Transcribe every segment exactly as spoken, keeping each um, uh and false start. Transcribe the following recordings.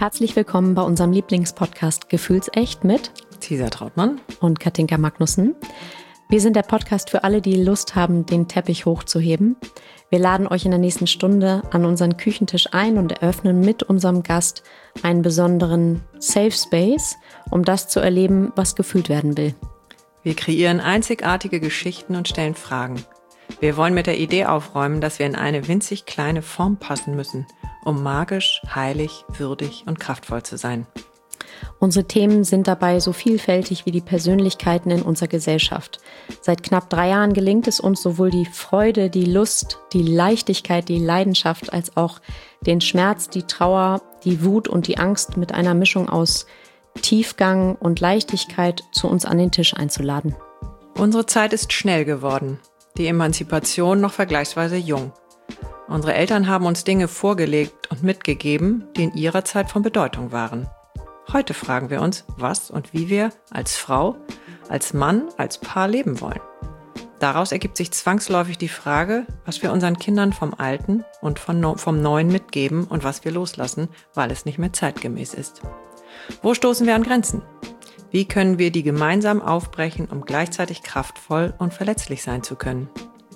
Herzlich willkommen bei unserem Lieblingspodcast Gefühlsecht mit Cesar Trautmann und Katinka Magnussen. Wir sind der Podcast für alle, die Lust haben, den Teppich hochzuheben. Wir laden euch in der nächsten Stunde an unseren Küchentisch ein und eröffnen mit unserem Gast einen besonderen Safe Space, um das zu erleben, was gefühlt werden will. Wir kreieren einzigartige Geschichten und stellen Fragen. Wir wollen mit der Idee aufräumen, dass wir in eine winzig kleine Form passen müssen, um magisch, heilig, würdig und kraftvoll zu sein. Unsere Themen sind dabei so vielfältig wie die Persönlichkeiten in unserer Gesellschaft. Seit knapp drei Jahren gelingt es uns, sowohl die Freude, die Lust, die Leichtigkeit, die Leidenschaft, als auch den Schmerz, die Trauer, die Wut und die Angst mit einer Mischung aus Tiefgang und Leichtigkeit zu uns an den Tisch einzuladen. Unsere Zeit ist schnell geworden, die Emanzipation noch vergleichsweise jung. Unsere Eltern haben uns Dinge vorgelegt und mitgegeben, die in ihrer Zeit von Bedeutung waren. Heute fragen wir uns, was und wie wir als Frau, als Mann, als Paar leben wollen. Daraus ergibt sich zwangsläufig die Frage, was wir unseren Kindern vom Alten und vom Neuen mitgeben und was wir loslassen, weil es nicht mehr zeitgemäß ist. Wo stoßen wir an Grenzen? Wie können wir die gemeinsam aufbrechen, um gleichzeitig kraftvoll und verletzlich sein zu können?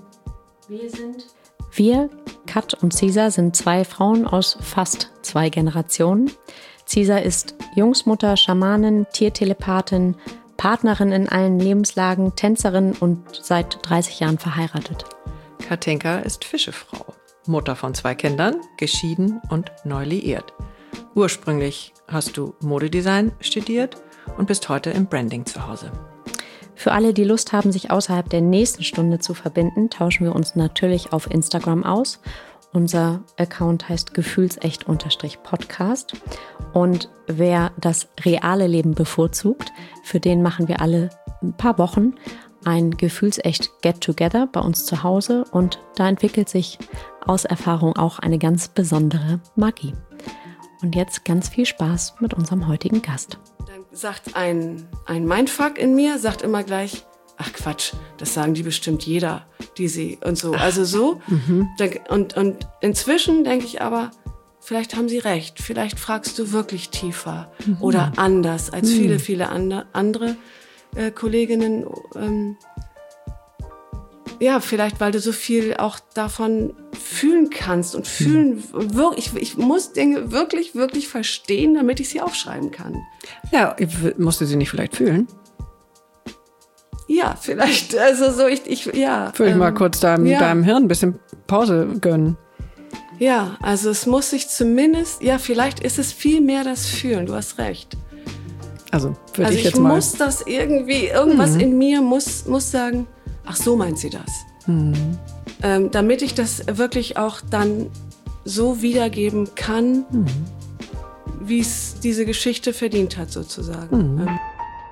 Wir sind... Wir, Kat und Cesar, sind zwei Frauen aus fast zwei Generationen. Cesar ist Jungsmutter, Schamanin, Tiertelepathin, Partnerin in allen Lebenslagen, Tänzerin und seit dreißig Jahren verheiratet. Katinka ist Fischefrau, Mutter von zwei Kindern, geschieden und neu liiert. Ursprünglich hast du Modedesign studiert und bist heute im Branding zu Hause. Für alle, die Lust haben, sich außerhalb der nächsten Stunde zu verbinden, tauschen wir uns natürlich auf Instagram aus. Unser Account heißt gefühlsecht-podcast. Und wer das reale Leben bevorzugt, für den machen wir alle ein paar Wochen ein gefühlsecht Get-Together bei uns zu Hause. Und da entwickelt sich aus Erfahrung auch eine ganz besondere Magie. Und jetzt ganz viel Spaß mit unserem heutigen Gast. Dann sagt ein, ein Mindfuck in mir, sagt immer gleich, ach Quatsch, das sagen die bestimmt jeder, die sie und so. Also so. Mhm. Und, und inzwischen denke ich aber, vielleicht haben sie recht. Vielleicht fragst du wirklich tiefer mhm. oder anders als mhm. viele, viele andre, andere äh, Kolleginnen. Ähm, ja, vielleicht, weil du so viel auch davon fühlen kannst und fühlen, mhm. wirklich, ich, ich muss Dinge wirklich, wirklich verstehen, damit ich sie aufschreiben kann. Ja, musst du sie nicht vielleicht fühlen? Ja, vielleicht, also so, ich, ich ja. Fühl ich ähm, mal kurz deinem, ja. deinem Hirn ein bisschen Pause gönnen. Ja, also es muss sich zumindest, ja, vielleicht ist es viel mehr das Fühlen, du hast recht. Also, würde also ich jetzt ich mal... muss das irgendwie, irgendwas mhm. in mir muss, muss sagen, ach, so meint sie das. Mhm. Ähm, damit ich das wirklich auch dann so wiedergeben kann, mhm. wie es diese Geschichte verdient hat, sozusagen. Mhm. Ähm.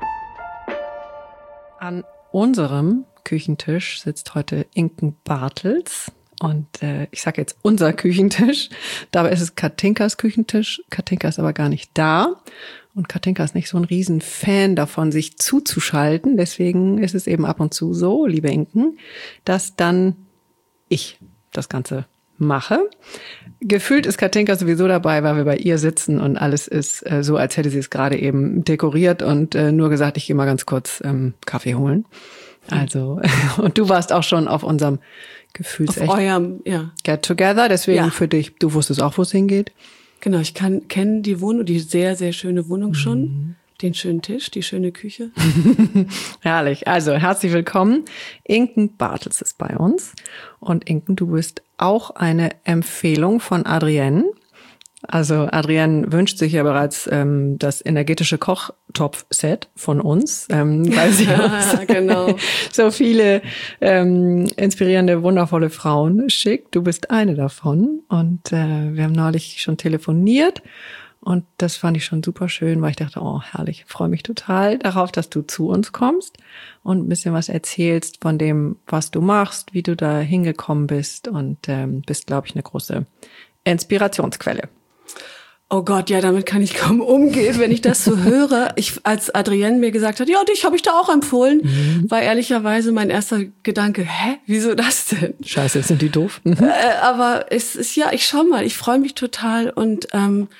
An unserem Küchentisch sitzt heute Inken Bartels. Und äh, ich sage jetzt unser Küchentisch. Dabei ist es Katinkas Küchentisch. Katinka ist aber gar nicht da. Und Katinka ist nicht so ein riesen Fan davon, sich zuzuschalten. Deswegen ist es eben ab und zu so, liebe Inken, dass dann ich das Ganze mache. Gefühlt ist Katinka sowieso dabei, weil wir bei ihr sitzen und alles ist äh, so, als hätte sie es gerade eben dekoriert und äh, nur gesagt, ich gehe mal ganz kurz ähm, Kaffee holen. Also, und du warst auch schon auf unserem Gefühlsecht auf eurem, ja. Get Together, deswegen ja. Für dich, du wusstest auch, wo es hingeht. Genau, ich kann kenne die Wohnung, die sehr, sehr schöne Wohnung schon. Mhm. Den schönen Tisch, die schöne Küche. Herrlich. Also, herzlich willkommen. Inken Bartels ist bei uns. Und Inken, du bist auch eine Empfehlung von Adrienne. Also Adrienne wünscht sich ja bereits ähm, das energetische Kochtopf-Set von uns, ähm, weil sie uns genau. so viele ähm, inspirierende, wundervolle Frauen schickt. Du bist eine davon. Und äh, wir haben neulich schon telefoniert. Und das fand ich schon super schön, weil ich dachte, oh herrlich, ich freue mich total darauf, dass du zu uns kommst und ein bisschen was erzählst von dem, was du machst, wie du da hingekommen bist und ähm, bist, glaube ich, eine große Inspirationsquelle. Oh Gott, ja, damit kann ich kaum umgehen, wenn ich das so höre. Ich, als Adrienne mir gesagt hat, ja, dich habe ich da auch empfohlen, mhm. war ehrlicherweise mein erster Gedanke, hä, wieso das denn? Scheiße, sind die doof? Mhm. Äh, aber es ist, ja, ich schau mal, ich freue mich total und ähm,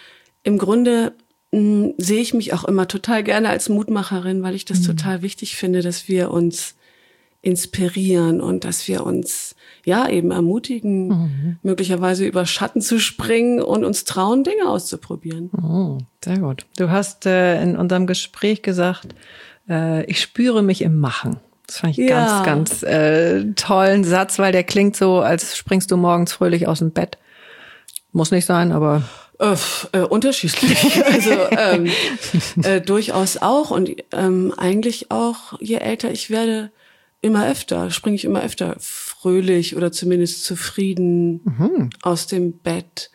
im Grunde mh, sehe ich mich auch immer total gerne als Mutmacherin, weil ich das mhm. total wichtig finde, dass wir uns inspirieren und dass wir uns ja eben ermutigen, mhm. möglicherweise über Schatten zu springen und uns trauen, Dinge auszuprobieren. Oh, sehr gut. Du hast äh, in unserem Gespräch gesagt, äh, ich spüre mich im Machen. Das fand ich ja. ganz, ganz äh, tollen Satz, weil der klingt so, als springst du morgens fröhlich aus dem Bett. Muss nicht sein, aber Äh, äh, unterschiedlich, also ähm, äh, durchaus auch und ähm, eigentlich auch, je älter ich werde, immer öfter, springe ich immer öfter fröhlich oder zumindest zufrieden mhm. aus dem Bett.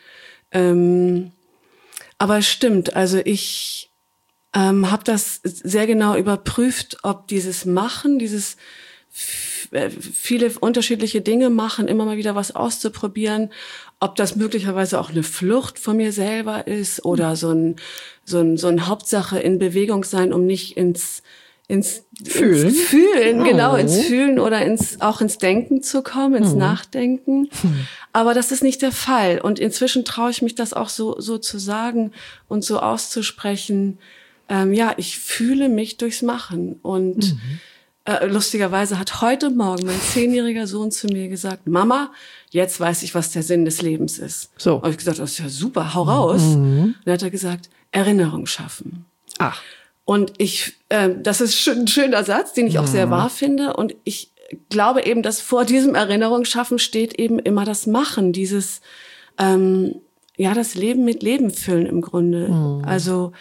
Ähm, aber es stimmt, also ich ähm, habe das sehr genau überprüft, ob dieses Machen, dieses f- viele unterschiedliche Dinge machen, immer mal wieder was auszuprobieren, ob das möglicherweise auch eine Flucht von mir selber ist oder so ein so ein so ein Hauptsache in Bewegung sein, um nicht ins ins Fühlen, ins Fühlen, oh. genau, ins Fühlen oder ins auch ins Denken zu kommen, ins mhm. Nachdenken. Mhm. Aber das ist nicht der Fall. Und inzwischen traue ich mich das auch so so zu sagen und so auszusprechen. Ähm, ja, ich fühle mich durchs Machen. Und mhm. äh, lustigerweise hat heute Morgen mein zehnjähriger Sohn zu mir gesagt: Mama, jetzt weiß ich, was der Sinn des Lebens ist. So. Und ich gesagt, das ist ja super, hau raus. Mhm. Und dann hat er gesagt: Erinnerung schaffen. Ach. Und ich, äh, das ist ein schöner Satz, den ich auch sehr wahr finde. Und ich glaube eben, dass vor diesem Erinnerungsschaffen steht eben immer das Machen, dieses, ähm, ja, das Leben mit Leben füllen im Grunde. Mhm. Also,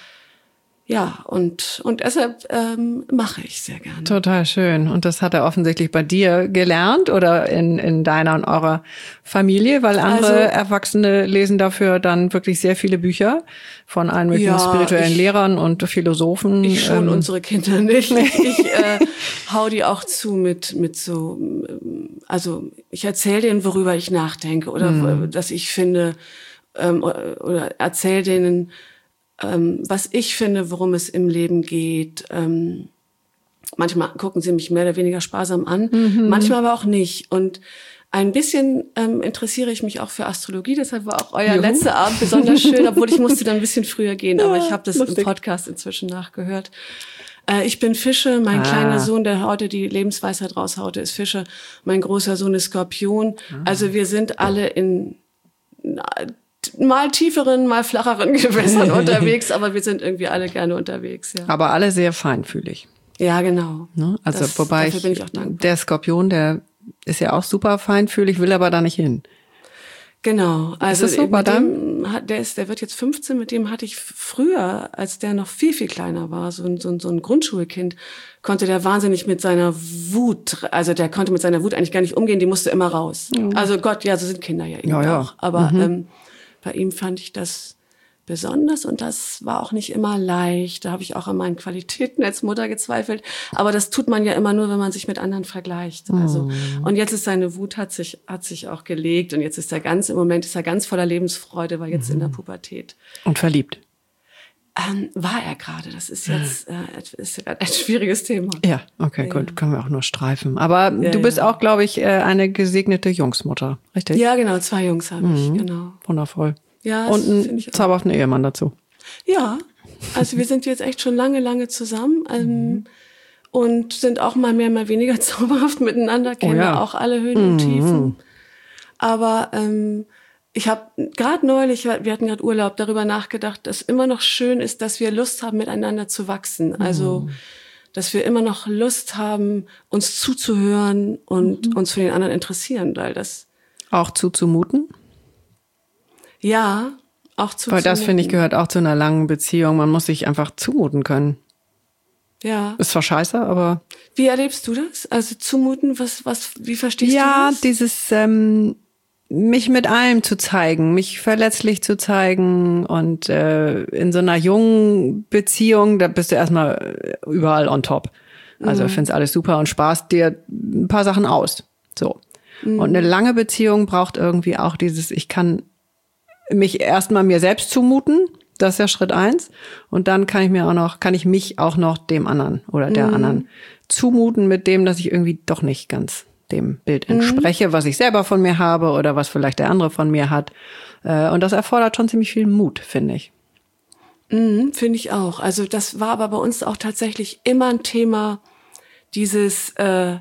ja, und und deshalb ähm, mache ich sehr gerne. Total schön. Und das hat er offensichtlich bei dir gelernt oder in in deiner und eurer Familie, weil andere also, Erwachsene lesen dafür dann wirklich sehr viele Bücher von allen möglichen ja, spirituellen ich, Lehrern und Philosophen. Ich schon, ähm, unsere Kinder nicht. Ich äh, hau die auch zu mit mit so, also ich erzähle denen, worüber ich nachdenke oder mhm. dass ich finde ähm, oder erzähle denen, Ähm, was ich finde, worum es im Leben geht. Ähm, manchmal gucken sie mich mehr oder weniger sparsam an, mhm. manchmal aber auch nicht. Und ein bisschen ähm, interessiere ich mich auch für Astrologie, deshalb war auch euer Juhu. letzter Abend besonders schön, obwohl ich musste dann ein bisschen früher gehen, aber ich habe das lustig. im Podcast inzwischen nachgehört. Äh, ich bin Fische, mein ah. kleiner Sohn, der heute die Lebensweisheit raushaute, ist Fische, mein großer Sohn ist Skorpion. Ah. Also wir sind alle in mal tieferen, mal flacheren Gewässern unterwegs, aber wir sind irgendwie alle gerne unterwegs. Ja. Aber alle sehr feinfühlig. Ja, genau. Ne? Also das, wobei dafür ich, bin ich auch dankbar. Der Skorpion, der ist ja auch super feinfühlig, will aber da nicht hin. Genau. Also ist das so bei dem, der ist, der wird jetzt fünfzehn. Mit dem hatte ich früher, als der noch viel viel kleiner war, so ein so ein, so ein Grundschulkind, konnte der wahnsinnig mit seiner Wut, also der konnte mit seiner Wut eigentlich gar nicht umgehen. Die musste immer raus. Mhm. Also Gott, ja, so sind Kinder ja eben ja, ja. auch. Aber mhm. ähm, bei ihm fand ich das besonders und das war auch nicht immer leicht. Da habe ich auch an meinen Qualitäten als Mutter gezweifelt. Aber das tut man ja immer nur, wenn man sich mit anderen vergleicht. Also mm. und jetzt ist seine Wut hat sich hat sich auch gelegt und jetzt ist er ganz im Moment ist er ganz voller Lebensfreude, war jetzt mm. in der Pubertät und verliebt. Ähm, war er gerade. Das ist jetzt äh, ist ein schwieriges Thema. Ja, okay, ja. gut, können wir auch nur streifen. Aber ja, du bist ja. auch, glaube ich, eine gesegnete Jungsmutter, richtig? Ja, genau, zwei Jungs habe ich, mhm. genau. Wundervoll. Ja, und einen zauberhaften Ehemann dazu. Ja, also wir sind jetzt echt schon lange, lange zusammen ähm, mhm. und sind auch mal mehr, mal weniger zauberhaft miteinander, kennen oh ja. auch alle Höhen mhm. und Tiefen. Aber ähm, ich habe gerade neulich, wir hatten gerade Urlaub, darüber nachgedacht, dass immer noch schön ist, dass wir Lust haben, miteinander zu wachsen. Also, mhm. dass wir immer noch Lust haben, uns zuzuhören und mhm. uns für den anderen interessieren, weil das... Auch zuzumuten? Ja, auch zuzumuten. Weil das, finde ich, gehört auch zu einer langen Beziehung. Man muss sich einfach zumuten können. Ja. Ist zwar scheiße, aber... Wie erlebst du das? Also zumuten, was, was, wie verstehst ja, du das? Ja, dieses... Ähm mich mit allem zu zeigen, mich verletzlich zu zeigen und äh, in so einer jungen Beziehung, da bist du erstmal überall on top. Also mhm. findest alles super und sparst dir ein paar Sachen aus. So. Mhm. Und eine lange Beziehung braucht irgendwie auch dieses, ich kann mich erstmal mir selbst zumuten, das ist ja Schritt eins. Und dann kann ich mir auch noch, kann ich mich auch noch dem anderen oder der mhm. anderen zumuten mit dem, dass ich irgendwie doch nicht ganz dem Bild entspreche, mhm. was ich selber von mir habe oder was vielleicht der andere von mir hat. Und das erfordert schon ziemlich viel Mut, finde ich. Mhm, finde ich auch. Also das war aber bei uns auch tatsächlich immer ein Thema, dieses, äh,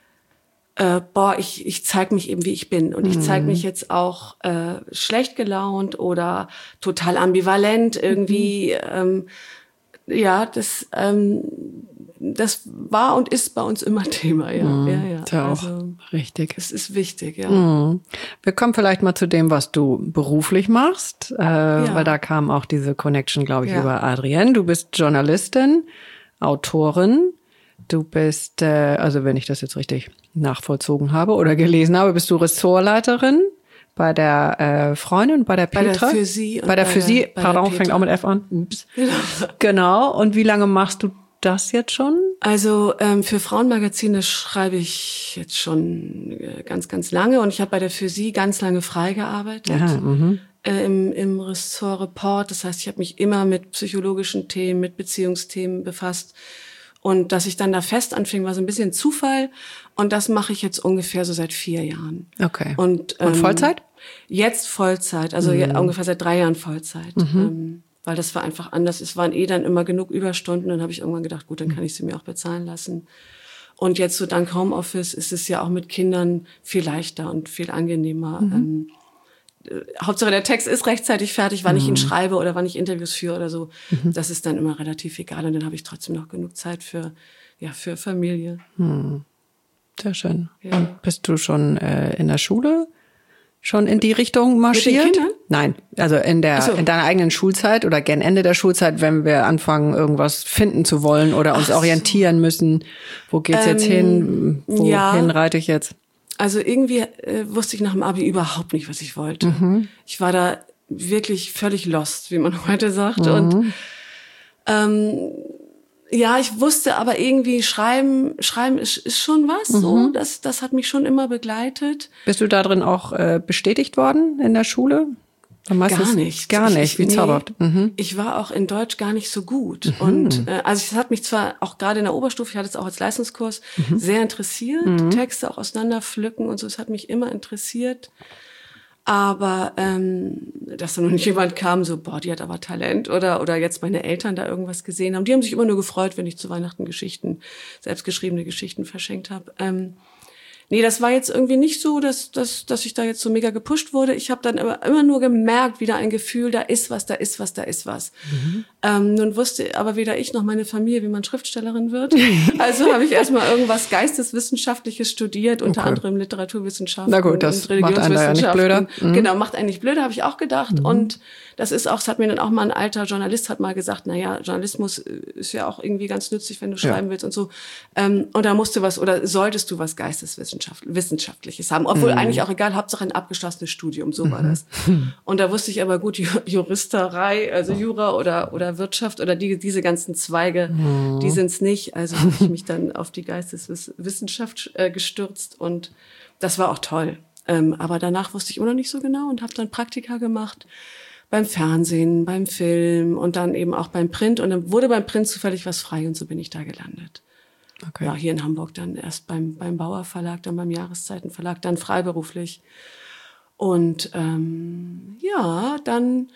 äh, boah, ich, ich zeige mich eben, wie ich bin. Und ich zeige mich jetzt auch äh, schlecht gelaunt oder total ambivalent irgendwie. Mhm. Ähm, ja, das, ähm, das war und ist bei uns immer Thema. Ja, mhm. ja, ja. Ist ja auch also, richtig. Es ist wichtig, ja. Mhm. Wir kommen vielleicht mal zu dem, was du beruflich machst, äh, ja. weil da kam auch diese Connection, glaube ich, ja. über Adrienne. Du bist Journalistin, Autorin. Du bist, äh, also wenn ich das jetzt richtig nachvollzogen habe oder gelesen habe, bist du Ressortleiterin bei der äh, Freundin, bei der Petra. Bei der für sie. Bei der für sie, pardon, fängt auch mit F an. Ups. Genau. Genau. Und wie lange machst du das jetzt schon? Also ähm, für Frauenmagazine schreibe ich jetzt schon äh, ganz, ganz lange. Und ich habe bei der für sie ganz lange frei gearbeitet. Aha, mhm. äh, im, im Ressort Report. Das heißt, ich habe mich immer mit psychologischen Themen, mit Beziehungsthemen befasst. Und dass ich dann da fest anfing, war so ein bisschen Zufall. Und das mache ich jetzt ungefähr so seit vier Jahren. Okay. Und, ähm, Und Vollzeit? Jetzt Vollzeit, also mhm. ja, ungefähr seit drei Jahren Vollzeit. Mhm. Ähm, weil das war einfach anders. Es waren eh dann immer genug Überstunden. Dann habe ich irgendwann gedacht, gut, dann kann ich sie mir auch bezahlen lassen. Und jetzt so dank Homeoffice ist es ja auch mit Kindern viel leichter und viel angenehmer. Mhm. Ähm, Hauptsache der Text ist rechtzeitig fertig, wann mhm. ich ihn schreibe oder wann ich Interviews führe oder so. Mhm. Das ist dann immer relativ egal. Und dann habe ich trotzdem noch genug Zeit für, ja, für Familie. Mhm. Sehr schön. Ja. Und bist du schon äh, in der Schule schon in die Richtung marschiert? Mit den Kindern? Nein, also in der so. in deiner eigenen Schulzeit oder gern Ende der Schulzeit, wenn wir anfangen, irgendwas finden zu wollen oder uns Ach orientieren so. müssen. Wo geht's ähm, jetzt hin? Wohin ja. reite ich jetzt? Also irgendwie äh, wusste ich nach dem Abi überhaupt nicht, was ich wollte. Mhm. Ich war da wirklich völlig lost, wie man heute sagt. Mhm. Und ähm, ja, ich wusste aber irgendwie, Schreiben, Schreiben ist, ist schon was. Mhm. So, das, das hat mich schon immer begleitet. Bist du da drin auch äh, bestätigt worden in der Schule? Gar nicht. Gar nicht, ich, wie nee, zauberhaft. Mhm. Ich war auch in Deutsch gar nicht so gut. Mhm. Und äh, also es hat mich zwar auch gerade in der Oberstufe, ich hatte es auch als Leistungskurs, mhm. sehr interessiert, mhm. Texte auch auseinanderpflücken und so, es hat mich immer interessiert. Aber ähm, dass da noch nicht jemand kam, so, boah, die hat aber Talent, oder oder jetzt meine Eltern da irgendwas gesehen haben. Die haben sich immer nur gefreut, wenn ich zu Weihnachten Geschichten, selbstgeschriebene Geschichten verschenkt habe. Ähm, Nee, das war jetzt irgendwie nicht so, dass, dass, dass ich da jetzt so mega gepusht wurde. Ich habe dann immer, immer nur gemerkt, wieder ein Gefühl, da ist was, da ist was, da ist was. Mhm. Ähm, nun wusste aber weder ich noch meine Familie, wie man Schriftstellerin wird. Also habe ich erstmal irgendwas Geisteswissenschaftliches studiert, unter okay. anderem Literaturwissenschaften Na gut, das und Religionswissenschaften. Macht einen da ja nicht blöder. Mhm. Genau, macht einen nicht blöder, habe ich auch gedacht. Mhm. Und das ist auch, das hat mir dann auch mal ein alter Journalist hat mal gesagt, na ja, Journalismus ist ja auch irgendwie ganz nützlich, wenn du schreiben ja. willst und so. Ähm, und da musst du was, oder solltest du was Geisteswissenschaftliches Wissenschaftliches haben. Obwohl mhm. eigentlich auch egal, Hauptsache ein abgeschlossenes Studium, so war das. Und da wusste ich aber gut, Juristerei, also Jura oder oder Wirtschaft oder die diese ganzen Zweige, mhm. die sind's nicht. Also habe ich mich dann auf die Geisteswissenschaft äh, gestürzt und das war auch toll. Ähm, aber danach wusste ich immer noch nicht so genau und habe dann Praktika gemacht beim Fernsehen, beim Film und dann eben auch beim Print. Und dann wurde beim Print zufällig was frei und so bin ich da gelandet. Okay. Ja, hier in Hamburg dann erst beim beim Bauer Verlag, dann beim Jahreszeitenverlag, dann freiberuflich. Und ähm, ja, dann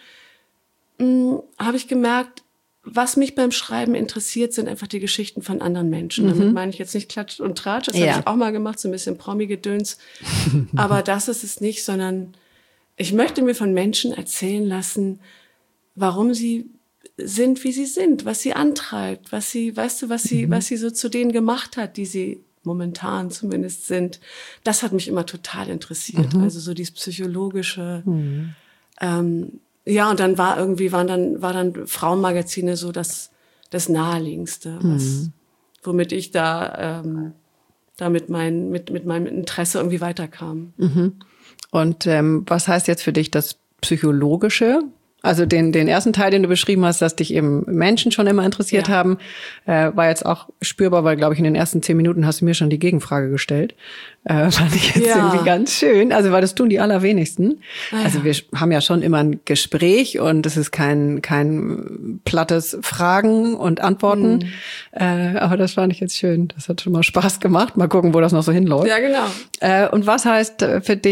habe ich gemerkt, was mich beim Schreiben interessiert, sind einfach die Geschichten von anderen Menschen. Mhm. Damit meine ich jetzt nicht Klatsch und Tratsch, das ja. habe ich auch mal gemacht, so ein bisschen Promi-Gedöns. Aber das ist es nicht, sondern ich möchte mir von Menschen erzählen lassen, warum sie sind, wie sie sind, was sie antreibt, was sie, weißt du, was sie, mhm. was sie so zu denen gemacht hat, die sie momentan zumindest sind. Das hat mich immer total interessiert. Mhm. Also so dieses psychologische. Mhm. Ähm, ja, und dann war irgendwie waren dann war dann Frauenmagazine so das das naheliegendste, was, mhm. womit ich da ähm, da mit mein mit mit meinem Interesse irgendwie weiterkam. Mhm. Und ähm, was heißt jetzt für dich das Psychologische? Also den den ersten Teil, den du beschrieben hast, dass dich eben Menschen schon immer interessiert ja. haben, äh, war jetzt auch spürbar, weil, glaube ich, in den ersten zehn Minuten hast du mir schon die Gegenfrage gestellt. Äh, fand ich jetzt ja. irgendwie ganz schön. Also, weil das tun die allerwenigsten. Ah, also ja. wir haben ja schon immer ein Gespräch und es ist kein kein plattes Fragen und Antworten. Mhm. Äh, aber das fand ich jetzt schön. Das hat schon mal Spaß gemacht. Mal gucken, wo das noch so hinläuft. Ja, genau. Äh, und was heißt für dich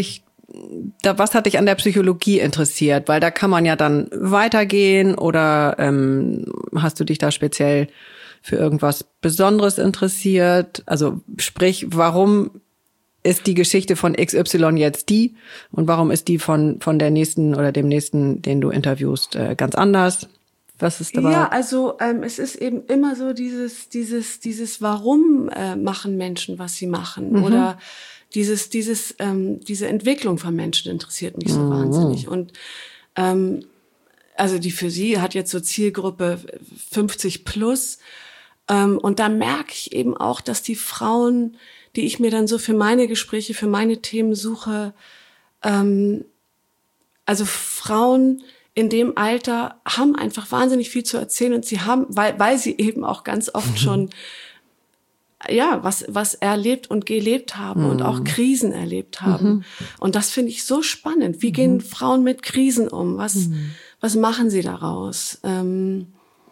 da, was hat dich an der Psychologie interessiert? Weil da kann man ja dann weitergehen oder ähm, hast du dich da speziell für irgendwas Besonderes interessiert? Also sprich, warum ist die Geschichte von X Y jetzt die und warum ist die von von der nächsten oder dem nächsten, den du interviewst, äh, ganz anders? Was ist dabei? Ja, also ähm, es ist eben immer so dieses, dieses, dieses Warum äh, machen Menschen, was sie machen, mhm. oder dieses, dieses, ähm, diese Entwicklung von Menschen interessiert mich so mhm. wahnsinnig. Und ähm, also die für sie hat jetzt so Zielgruppe fünfzig plus, ähm, und da merke ich eben auch, dass die Frauen, die ich mir dann so für meine Gespräche, für meine Themen suche, ähm, also Frauen in dem Alter haben einfach wahnsinnig viel zu erzählen und sie haben, weil, weil sie eben auch ganz oft schon, ja, was, was erlebt und gelebt haben mhm. und auch Krisen erlebt haben. Mhm. Und das finde ich so spannend. Wie mhm. gehen Frauen mit Krisen um? Was, mhm. was machen sie daraus? Ähm,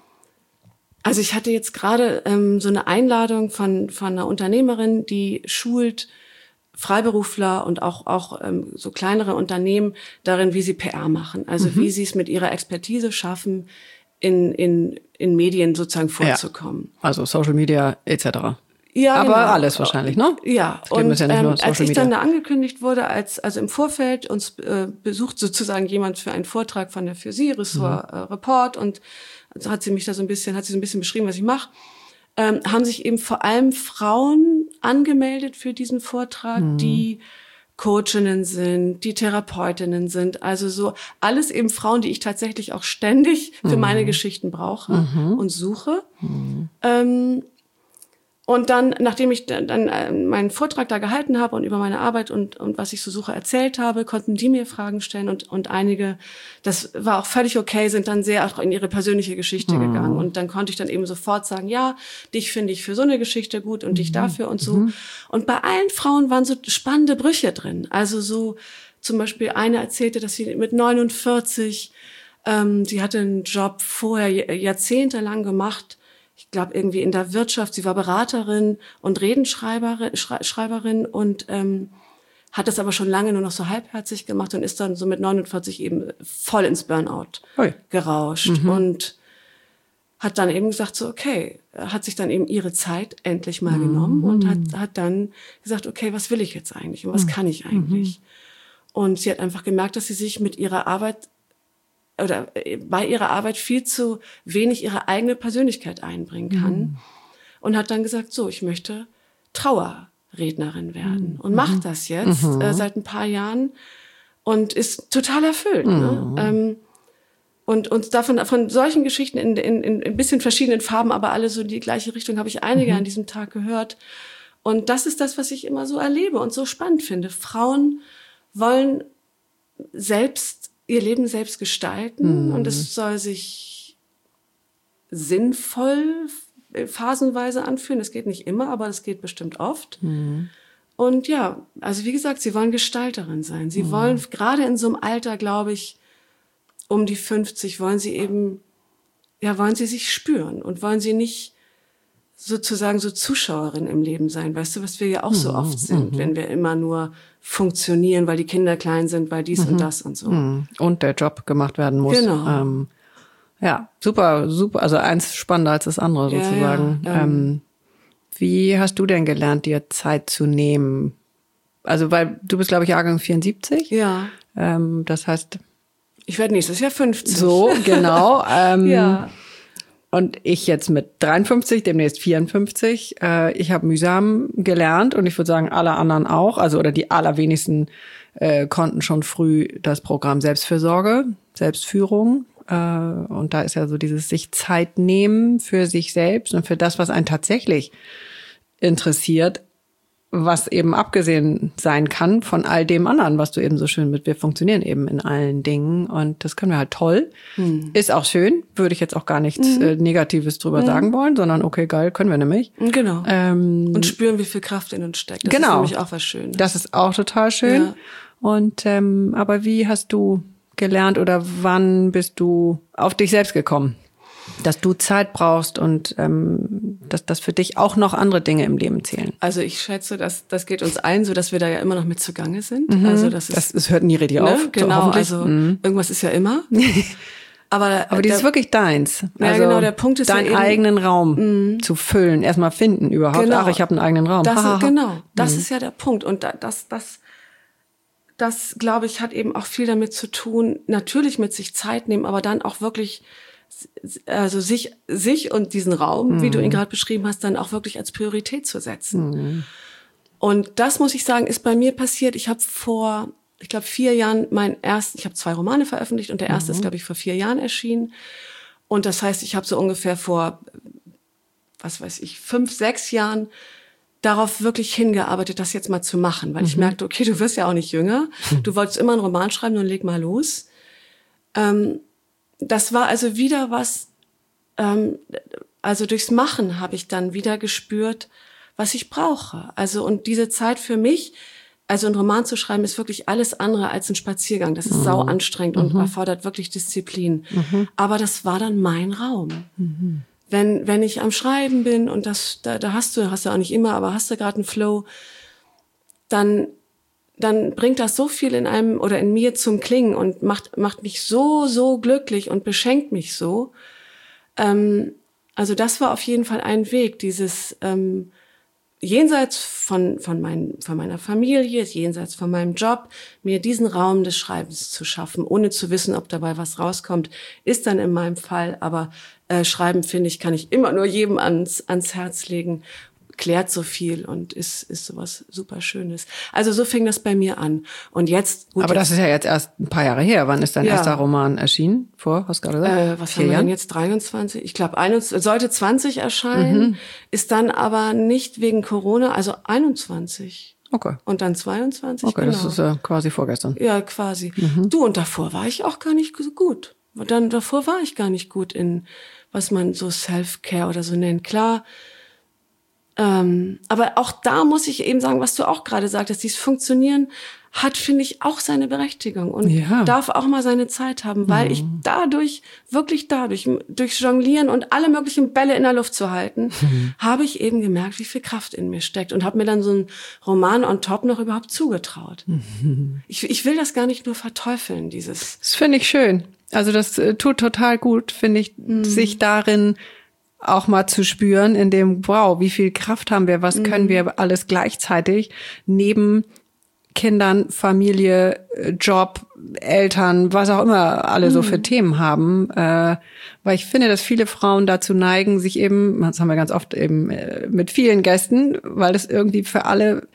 also ich hatte jetzt gerade ähm, so eine Einladung von, von einer Unternehmerin, die schult Freiberufler und auch auch ähm, so kleinere Unternehmen darin, wie sie P R machen, also mhm. wie sie es mit ihrer Expertise schaffen, in in in Medien sozusagen vorzukommen. Ja. Also Social Media et cetera. Ja, aber genau. alles wahrscheinlich, ne? Ja. Das und ja ähm, als ich dann da angekündigt wurde, als also im Vorfeld uns äh, besucht sozusagen jemand für einen Vortrag von der für sie Ressort mhm. äh, Report und also hat sie mich da so ein bisschen hat sie so ein bisschen beschrieben, was ich mache. Ähm, haben sich eben vor allem Frauen angemeldet für diesen Vortrag, mhm. die Coachinnen sind, die Therapeutinnen sind, also so alles eben Frauen, die ich tatsächlich auch ständig für mhm. meine Geschichten brauche mhm. und suche. Mhm. Ähm, Und dann, nachdem ich dann, dann äh, meinen Vortrag da gehalten habe und über meine Arbeit und und was ich so suche erzählt habe, konnten die mir Fragen stellen und und einige, das war auch völlig okay, sind dann sehr auch in ihre persönliche Geschichte mhm. gegangen und dann konnte ich dann eben sofort sagen, ja, dich finde ich für so eine Geschichte gut und mhm. dich dafür und so. Mhm. Und bei allen Frauen waren so spannende Brüche drin. Also so zum Beispiel eine erzählte, dass sie mit neunundvierzig, ähm, sie hatte einen Job vorher jahrzehntelang gemacht. Ich glaube, irgendwie in der Wirtschaft. Sie war Beraterin und Redenschreiberin Schreiberin und ähm, hat das aber schon lange nur noch so halbherzig gemacht und ist dann so mit neunundvierzig eben voll ins Burnout Oi. gerauscht. Mhm. Und hat dann eben gesagt, so okay, hat sich dann eben ihre Zeit endlich mal mhm. genommen und hat hat dann gesagt, okay, was will ich jetzt eigentlich und was kann ich eigentlich? Mhm. Und sie hat einfach gemerkt, dass sie sich mit ihrer Arbeit oder bei ihrer Arbeit viel zu wenig ihre eigene Persönlichkeit einbringen kann mhm. und hat dann gesagt, so, ich möchte Trauerrednerin werden mhm. und macht das jetzt mhm. äh, seit ein paar Jahren und ist total erfüllt. Mhm. Ne? Ähm, und und davon von solchen Geschichten in, in, in ein bisschen verschiedenen Farben, aber alle so in die gleiche Richtung habe ich einige mhm. an diesem Tag gehört. Und das ist das, was ich immer so erlebe und so spannend finde. Frauen wollen selbst ihr Leben selbst gestalten mhm. und es soll sich sinnvoll phasenweise anfühlen. Das geht nicht immer, aber das geht bestimmt oft. Mhm. Und ja, also wie gesagt, sie wollen Gestalterin sein. Sie mhm. wollen, gerade in so einem Alter, glaube ich, um die fünfzig, wollen sie eben, ja, wollen sie sich spüren und wollen sie nicht sozusagen so Zuschauerin im Leben sein. Weißt du, was wir ja auch so oft sind, mhm. wenn wir immer nur funktionieren, weil die Kinder klein sind, weil dies mhm. und das und so. Und der Job gemacht werden muss. Genau. Ähm, ja, super, super. Also eins spannender als das andere sozusagen. Ja, ja, ähm, ähm, wie hast du denn gelernt, dir Zeit zu nehmen? Also, weil du bist, glaube ich, Jahrgang vierundsiebzig. Ja. Ähm, das heißt... Ich werde nächstes Jahr fünfzig. So, genau. Ähm, ja. Und ich jetzt mit dreiundfünfzig, demnächst vierundfünfzig. Äh, ich habe mühsam gelernt und ich würde sagen, alle anderen auch. Also oder die allerwenigsten äh, konnten schon früh das Programm Selbstfürsorge, Selbstführung. Äh, und da ist ja so dieses sich Zeit nehmen für sich selbst und für das, was einen tatsächlich interessiert, was eben abgesehen sein kann von all dem anderen, was du eben so schön mit, wir funktionieren eben in allen Dingen und das können wir halt toll. Hm. Ist auch schön, würde ich jetzt auch gar nichts hm. äh, Negatives drüber hm. sagen wollen, sondern okay, geil, können wir nämlich. Genau. Ähm, und spüren, wie viel Kraft in uns steckt. Das genau. ist nämlich auch was Schönes. Das ist auch total schön. Ja. Und ähm, aber wie hast du gelernt oder wann bist du auf dich selbst gekommen? Dass du Zeit brauchst und ähm, dass, dass für dich auch noch andere Dinge im Leben zählen. Also ich schätze, dass das geht uns allen so, dass wir da ja immer noch mit zugange sind. Mhm. Also das ist, das, das hört nie richtig ne? auf. Genau, so, also mhm. irgendwas ist ja immer. Aber, Aber die ist wirklich deins. Ja, also genau, der Punkt ist deinen ja eben, eigenen Raum mm. zu füllen, erstmal finden überhaupt. Genau. Ach, ich habe einen eigenen Raum. Das ist, genau, das mm. ist ja der Punkt. Und das, das, das, glaube ich, hat eben auch viel damit zu tun, natürlich mit sich Zeit nehmen, aber dann auch wirklich, also sich, sich und diesen Raum, mm. wie du ihn gerade beschrieben hast, dann auch wirklich als Priorität zu setzen. Mm. Und das, muss ich sagen, ist bei mir passiert. Ich habe vor... ich glaube, vier Jahren mein erst, ich habe zwei Romane veröffentlicht und der erste mhm. ist, glaube ich, vor vier Jahren erschienen. Und das heißt, ich habe so ungefähr vor, was weiß ich, fünf, sechs Jahren darauf wirklich hingearbeitet, das jetzt mal zu machen. Weil mhm. ich merkte, okay, du wirst ja auch nicht jünger. Mhm. Du wolltest immer einen Roman schreiben, nun leg mal los. Ähm, das war also wieder was, ähm, also durchs Machen habe ich dann wieder gespürt, was ich brauche. Also und diese Zeit für mich, also einen Roman zu schreiben, ist wirklich alles andere als ein Spaziergang. Das ist mhm. sau anstrengend und mhm. erfordert wirklich Disziplin. Mhm. Aber das war dann mein Raum. Mhm. Wenn wenn ich am Schreiben bin und das da, da hast du, hast du auch nicht immer, aber hast du gerade einen Flow, dann dann bringt das so viel in einem oder in mir zum Klingen und macht macht mich so so glücklich und beschenkt mich so. Ähm, also das war auf jeden Fall ein Weg, dieses ähm, jenseits von von mein, von meiner Familie, jenseits von meinem Job, mir diesen Raum des Schreibens zu schaffen, ohne zu wissen, ob dabei was rauskommt, ist dann in meinem Fall. Aber äh, Schreiben, finde ich, kann ich immer nur jedem ans ans Herz legen. Klärt so viel und ist ist sowas super Schönes. Also so fing das bei mir an. Und jetzt... Gut, aber das jetzt, ist ja jetzt erst ein paar Jahre her. Wann ist dein ja. erster Roman erschienen? Vor, hast du gerade gesagt? Äh, was Vier haben wir Jahren? Denn jetzt? dreiundzwanzig? Ich glaube, sollte zwanzig erscheinen, mhm. ist dann aber nicht wegen Corona, also einundzwanzig. Okay. Und dann zweiundzwanzig, okay, genau. Das ist ja quasi vorgestern. Ja, quasi. Mhm. Du, und davor war ich auch gar nicht so gut. Und dann davor war ich gar nicht gut in, was man so Self-Care oder so nennt. Klar, Ähm, aber auch da muss ich eben sagen, was du auch gerade sagtest, dieses Funktionieren hat, finde ich, auch seine Berechtigung und ja. darf auch mal seine Zeit haben, weil mhm. ich dadurch, wirklich dadurch, durch Jonglieren und alle möglichen Bälle in der Luft zu halten, mhm. habe ich eben gemerkt, wie viel Kraft in mir steckt und habe mir dann so einen Roman on top noch überhaupt zugetraut. Mhm. Ich, ich will das gar nicht nur verteufeln, dieses. Das finde ich schön. Also das äh, tut total gut, finde ich, mhm. sich darin auch mal zu spüren, in dem, wow, wie viel Kraft haben wir, was mhm. können wir alles gleichzeitig neben Kindern, Familie, Job, Eltern, was auch immer alle mhm. so für Themen haben. Äh, weil ich finde, dass viele Frauen dazu neigen, sich eben, das haben wir ganz oft eben äh, mit vielen Gästen, weil es irgendwie für alle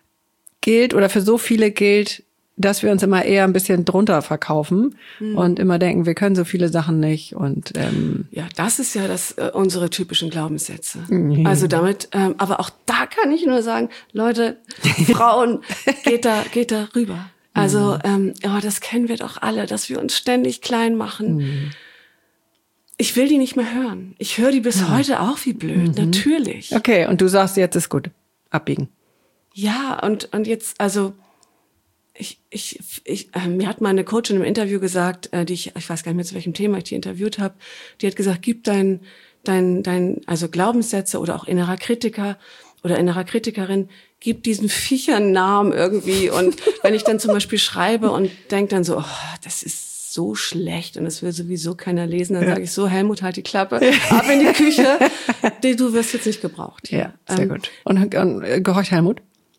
gilt oder für so viele gilt, dass wir uns immer eher ein bisschen drunter verkaufen mhm. und immer denken, wir können so viele Sachen nicht. Und ähm, ja, das ist ja das äh, unsere typischen Glaubenssätze. Mhm. Also damit, ähm, aber auch da kann ich nur sagen, Leute, Frauen, geht da, geht da rüber. Also ähm, ja, das kennen wir doch alle, dass wir uns ständig klein machen. Mhm. Ich will die nicht mehr hören. Ich höre die bis mhm. heute auch wie blöd, mhm. natürlich. Okay, und du sagst, jetzt ist gut, abbiegen. Ja, und und jetzt, also Ich, ich, ich, äh, mir hat mal eine Coachin im Interview gesagt, äh, die ich, ich weiß gar nicht mehr zu welchem Thema ich die interviewt habe, die hat gesagt, gib dein, dein, dein, also Glaubenssätze oder auch innerer Kritiker oder innerer Kritikerin, gib diesen Viechern Namen irgendwie. Und wenn ich dann zum Beispiel schreibe und denke dann so, oh, das ist so schlecht und das will sowieso keiner lesen, dann ja. sage ich so, Helmut, halt die Klappe, ab in die Küche, du wirst jetzt nicht gebraucht. Ja, sehr ähm, gut. Und, und gehorcht Helmut?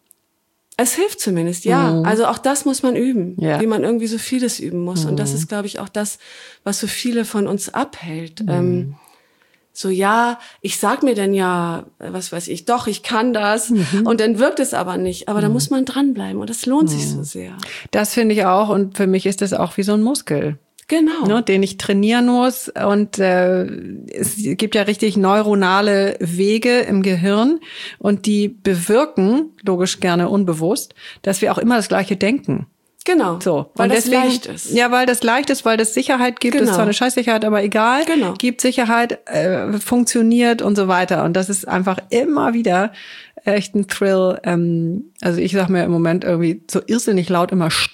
Es hilft zumindest, ja. Mhm. Also auch das muss man üben, ja. wie man irgendwie so vieles üben muss. Mhm. Und das ist, glaube ich, auch das, was so viele von uns abhält. Mhm. Ähm, so, ja, ich sag mir dann ja, was weiß ich, doch, ich kann das. Mhm. Und dann wirkt es aber nicht. Aber mhm. da muss man dranbleiben und das lohnt mhm. sich so sehr. Das finde ich auch. Und für mich ist das auch wie so ein Muskel. Genau. Ne, den ich trainieren muss. Und äh, es gibt ja richtig neuronale Wege im Gehirn und die bewirken, logisch gerne unbewusst, dass wir auch immer das Gleiche denken. Genau, so. weil und das deswegen, leicht ist. Ja, weil das leicht ist, weil das Sicherheit gibt. Genau. Das ist zwar eine Scheißsicherheit, aber egal. Genau. Gibt Sicherheit, äh, funktioniert und so weiter. Und das ist einfach immer wieder echt ein Thrill. Ähm, also ich sag mir im Moment irgendwie so irrsinnig laut immer Stopp.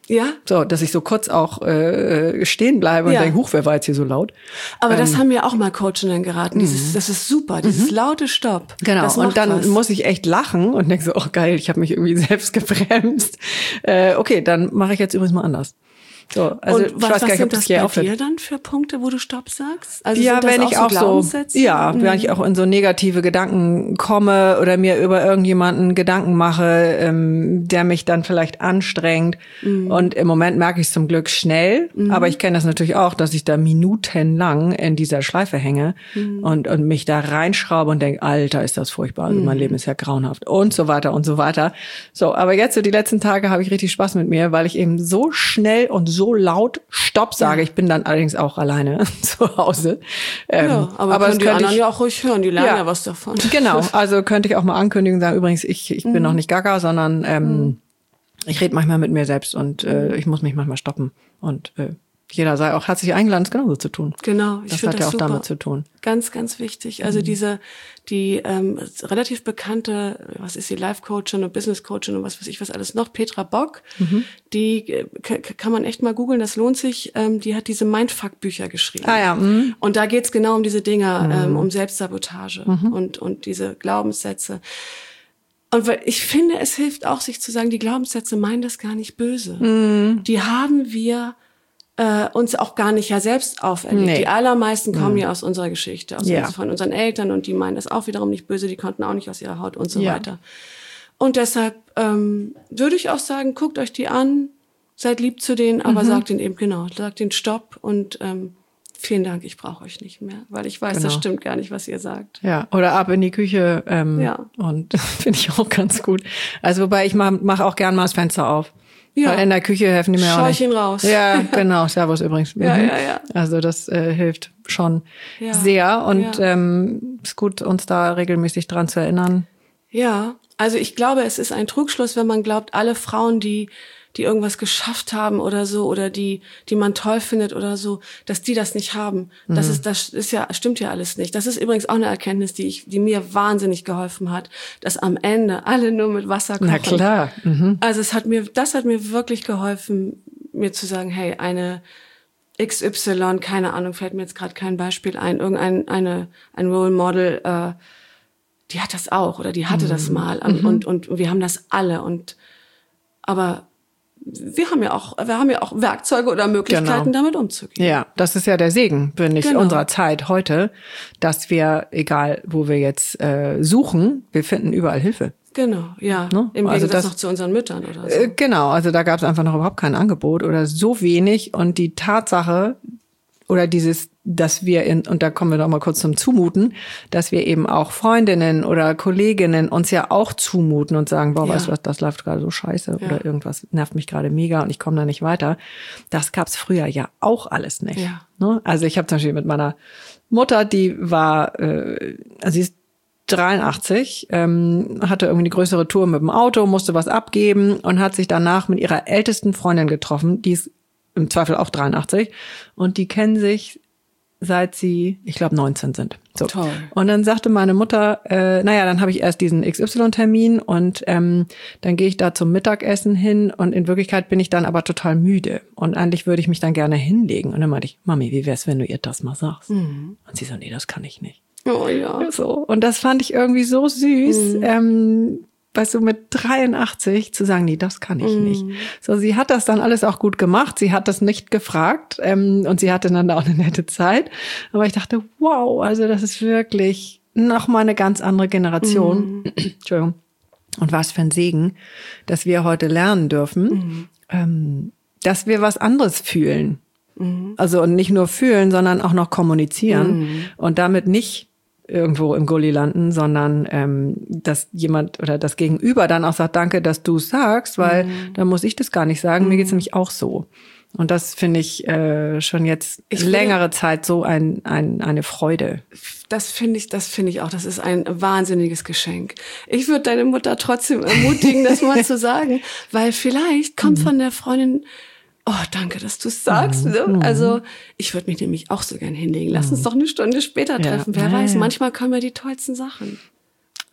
Ja. So, dass ich so kurz auch äh, stehen bleibe und Ja. denke, huch, wer war jetzt hier so laut? Aber ähm, das haben mir auch mal Coachinnen geraten. Dieses, das ist super, dieses laute Stopp. Genau, das und macht dann was. muss ich echt lachen und denke so, oh geil, ich habe mich irgendwie selbst gebremst. Äh, okay, dann mache ich jetzt übrigens mal anders. So, also und ich was, weiß gar was nicht, ob sind das das hier bei aufhört. dir dann für Punkte, wo du Stopp sagst? Also Ja, sind das wenn auch ich so auch so, Glaubenssätze? ja, Mhm. wenn ich auch in so negative Gedanken komme oder mir über irgendjemanden Gedanken mache, ähm, der mich dann vielleicht anstrengt. Mhm. Und im Moment merke ich es zum Glück schnell, Mhm. aber ich kenne das natürlich auch, dass ich da minutenlang in dieser Schleife hänge Mhm. und, und mich da reinschraube und denke, Alter, ist das furchtbar, also mein Leben ist ja grauenhaft und so weiter und so weiter. So, aber jetzt so die letzten Tage habe ich richtig Spaß mit mir, weil ich eben so schnell und so laut Stopp sage. Ja. Ich bin dann allerdings auch alleine zu Hause. Ähm, Ja, aber, aber können das die könnte anderen ich, ja auch ruhig hören, die lernen ja, Ja. was davon. Genau, also könnte ich auch mal ankündigen, sagen, übrigens, ich, ich bin noch nicht gaga, sondern ähm, ich rede manchmal mit mir selbst und äh, ich muss mich manchmal stoppen. Und äh, jeder sei auch herzlich eingeladen, es genauso zu tun. Genau, ich Das finde hat ja das auch super. damit zu tun. Ganz, ganz wichtig. Also diese, die ähm, relativ bekannte, was ist sie, Life-Coachin und Business-Coachin und was weiß ich, was alles noch, Petra Bock, die äh, k- kann man echt mal googeln, das lohnt sich. Ähm, die hat diese Mindfuck-Bücher geschrieben. Ah ja, mhm. Und da geht's genau um diese Dinger, ähm, um Selbstsabotage und, und diese Glaubenssätze. Und weil ich finde, es hilft auch, sich zu sagen, die Glaubenssätze meinen das gar nicht böse. Die haben wir äh, uns auch gar nicht ja selbst auferlegt. Nee. Die allermeisten kommen ja aus unserer Geschichte, aus Ja. uns, von unseren Eltern und die meinen das auch wiederum nicht böse, die konnten auch nicht aus ihrer Haut und so Ja. weiter. Und deshalb ähm, würde ich auch sagen, guckt euch die an, seid lieb zu denen, aber sagt ihnen eben, genau, sagt ihnen Stopp und ähm, vielen Dank, ich brauche euch nicht mehr, weil ich weiß, das Genau. stimmt gar nicht, was ihr sagt. Ja, oder ab in die Küche. Ähm, Ja. Und finde ich auch ganz gut. Also wobei ich mache mach auch gern mal das Fenster auf. Ja. Weil in der Küche helfen die mir auch nicht. Scheuchen raus. Ja, genau. Servus übrigens. Ja, Mhm. ja, ja. Also das äh, hilft schon Ja. sehr und Ja. ähm, ist gut, uns da regelmäßig dran zu erinnern. Ja, also ich glaube, es ist ein Trugschluss, wenn man glaubt, alle Frauen, die die irgendwas geschafft haben oder so oder die die man toll findet oder so, dass die das nicht haben. Das ist das ist ja stimmt ja alles nicht. Das ist übrigens auch eine Erkenntnis, die ich die mir wahnsinnig geholfen hat, dass am Ende alle nur mit Wasser kochen. Na klar. Mhm. Also es hat mir das hat mir wirklich geholfen, mir zu sagen, hey, eine X Y, keine Ahnung, fällt mir jetzt gerade kein Beispiel ein, irgendein eine ein Role Model äh, die hat das auch oder die hatte das mal und, und und wir haben das alle und aber wir haben ja auch wir haben ja auch Werkzeuge oder Möglichkeiten, Genau. damit umzugehen. Ja, das ist ja der Segen, finde ich, Genau. unserer Zeit heute, dass wir, egal wo wir jetzt äh, suchen, wir finden überall Hilfe. Genau, ja. Ne? Im Also Gegensatz das- noch zu unseren Müttern oder so. Äh, genau, also da gab es einfach noch überhaupt kein Angebot oder so wenig und die Tatsache oder dieses, dass wir in, und da kommen wir noch mal kurz zum Zumuten, dass wir eben auch Freundinnen oder Kolleginnen uns ja auch zumuten und sagen, boah, Ja. weißt du was, das läuft gerade so scheiße Ja. oder irgendwas nervt mich gerade mega und ich komme da nicht weiter. Das gab's früher ja auch alles nicht. Ja. Ne? Also ich habe zum Beispiel mit meiner Mutter, die war, äh, also sie ist dreiundachtzig, ähm, hatte irgendwie eine größere Tour mit dem Auto, musste was abgeben und hat sich danach mit ihrer ältesten Freundin getroffen, die ist im Zweifel auch dreiundachtzig und die kennen sich seit sie, ich glaube, neunzehn sind. So. Toll. Und dann sagte meine Mutter, äh, naja, dann habe ich erst diesen X Y-Termin und ähm, dann gehe ich da zum Mittagessen hin und in Wirklichkeit bin ich dann aber total müde und eigentlich würde ich mich dann gerne hinlegen. Und dann meinte ich, Mami, wie wär's, wenn du ihr das mal sagst? Und sie so, nee, das kann ich nicht. Oh ja. So. Und das fand ich irgendwie so süß, ähm, weißt du, mit dreiundachtzig zu sagen, nee, das kann ich nicht. So, sie hat das dann alles auch gut gemacht. Sie hat das nicht gefragt ähm, und sie hatte dann auch eine nette Zeit. Aber ich dachte, wow, also das ist wirklich noch mal eine ganz andere Generation. Entschuldigung. Und was für ein Segen, dass wir heute lernen dürfen, ähm, dass wir was anderes fühlen. Also und nicht nur fühlen, sondern auch noch kommunizieren und damit nicht irgendwo im Gully landen, sondern ähm, dass jemand oder das Gegenüber dann auch sagt, danke, dass du es sagst, weil dann muss ich das gar nicht sagen, mir geht's nämlich auch so. Und das finde ich äh, schon jetzt Ich will- längere Zeit so ein, ein, eine Freude. Das finde ich, das finde ich auch. Das ist ein wahnsinniges Geschenk. Ich würde deine Mutter trotzdem ermutigen, das mal zu sagen, weil vielleicht kommt von der Freundin, oh, danke, dass du es sagst. Ne? Also ich würde mich nämlich auch so gern hinlegen. Lass uns doch eine Stunde später Ja. treffen. Wer Ja, weiß, ja. manchmal kommen ja die tollsten Sachen.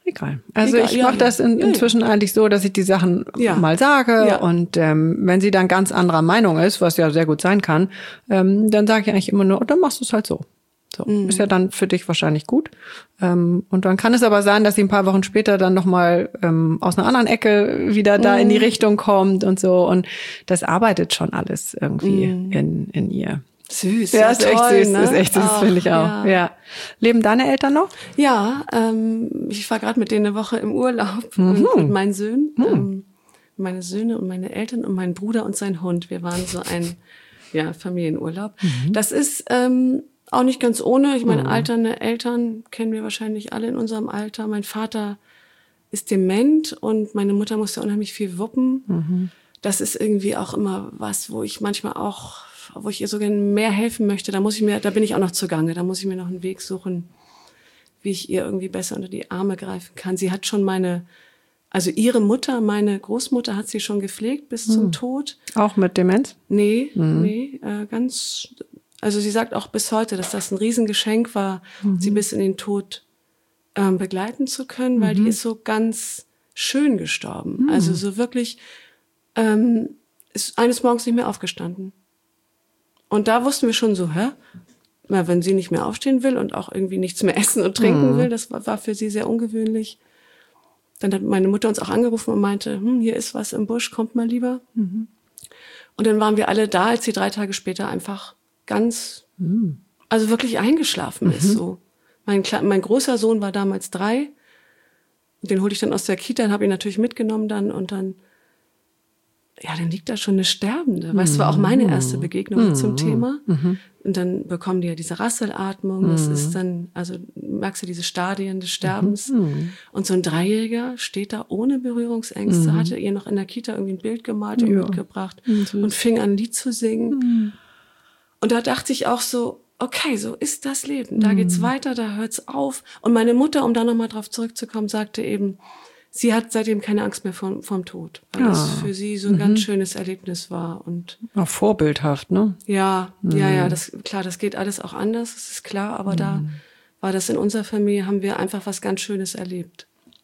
Egal. Also Egal, ich ja, mache ja. das in, Ja, ja. inzwischen eigentlich so, dass ich die Sachen Ja. mal sage Ja. und ähm, wenn sie dann ganz anderer Meinung ist, was ja sehr gut sein kann, ähm, dann sage ich eigentlich immer nur, oh, dann machst du es halt so. So, Mhm. ist ja dann für dich wahrscheinlich gut. Ähm, und dann kann es aber sein, dass sie ein paar Wochen später dann nochmal ähm, aus einer anderen Ecke wieder da Mhm. in die Richtung kommt und so. Und das arbeitet schon alles irgendwie Mhm. in, in ihr. Süß. Ja, ist echt toll, süß, ne? ist echt süß, Ach, finde ich auch. Ja, Ja. Leben deine Eltern noch? ja ähm, ich war gerade mit denen eine Woche im Urlaub Mhm. und mit meinen Söhnen. Ähm, meine Söhne und meine Eltern und mein Bruder und sein Hund. Wir waren so ein ja, Familienurlaub. Mhm. Das ist ähm, auch nicht ganz ohne. Ich meine, alternde Eltern kennen wir wahrscheinlich alle in unserem Alter. Mein Vater ist dement und meine Mutter musste unheimlich viel wuppen. Mhm. Das ist irgendwie auch immer was, wo ich manchmal auch, wo ich ihr so gerne mehr helfen möchte. Da muss ich mir, da bin ich auch noch zugange. Da muss ich mir noch einen Weg suchen, wie ich ihr irgendwie besser unter die Arme greifen kann. Sie hat schon meine, also ihre Mutter, meine Großmutter hat sie schon gepflegt bis Mhm. zum Tod. Auch mit Demenz? Nee, Mhm. nee, äh, ganz, also sie sagt auch bis heute, dass das ein Riesengeschenk war, Mhm. sie bis in den Tod ähm, begleiten zu können, weil Mhm. die ist so ganz schön gestorben. Also so wirklich, ähm, ist eines Morgens nicht mehr aufgestanden. Und da wussten wir schon so, hä? Na, wenn sie nicht mehr aufstehen will und auch irgendwie nichts mehr essen und trinken Mhm. will, das war, war für sie sehr ungewöhnlich. Dann hat meine Mutter uns auch angerufen und meinte, hm, hier ist was im Busch, kommt mal lieber. Mhm. Und dann waren wir alle da, als sie drei Tage später einfach ganz, Mhm. also wirklich eingeschlafen ist. So. Mein, Kle- mein großer Sohn war damals drei. Den hole ich dann aus der Kita, den habe ich natürlich mitgenommen dann und dann, ja, dann liegt da schon eine Sterbende. Weißt du, war auch meine erste Begegnung mit zum Thema. Und dann bekommen die ja diese Rasselatmung. Das ist dann, also merkst du diese Stadien des Sterbens. Und so ein Dreijähriger steht da ohne Berührungsängste, hatte ihr noch in der Kita irgendwie ein Bild gemalt und Ja. mitgebracht Mhm. und fing an, ein Lied zu singen. Und da dachte ich auch so, okay, so ist das Leben. Da geht's weiter, da hört's auf. Und meine Mutter, um da nochmal drauf zurückzukommen, sagte eben, sie hat seitdem keine Angst mehr vom, vom Tod, weil Ja. es für sie so ein ganz schönes Erlebnis war. Und Auch vorbildhaft, ne? ja, ja, ja, das, klar, das geht alles auch anders, das ist klar, aber da war das in unserer Familie, haben wir einfach was ganz Schönes erlebt.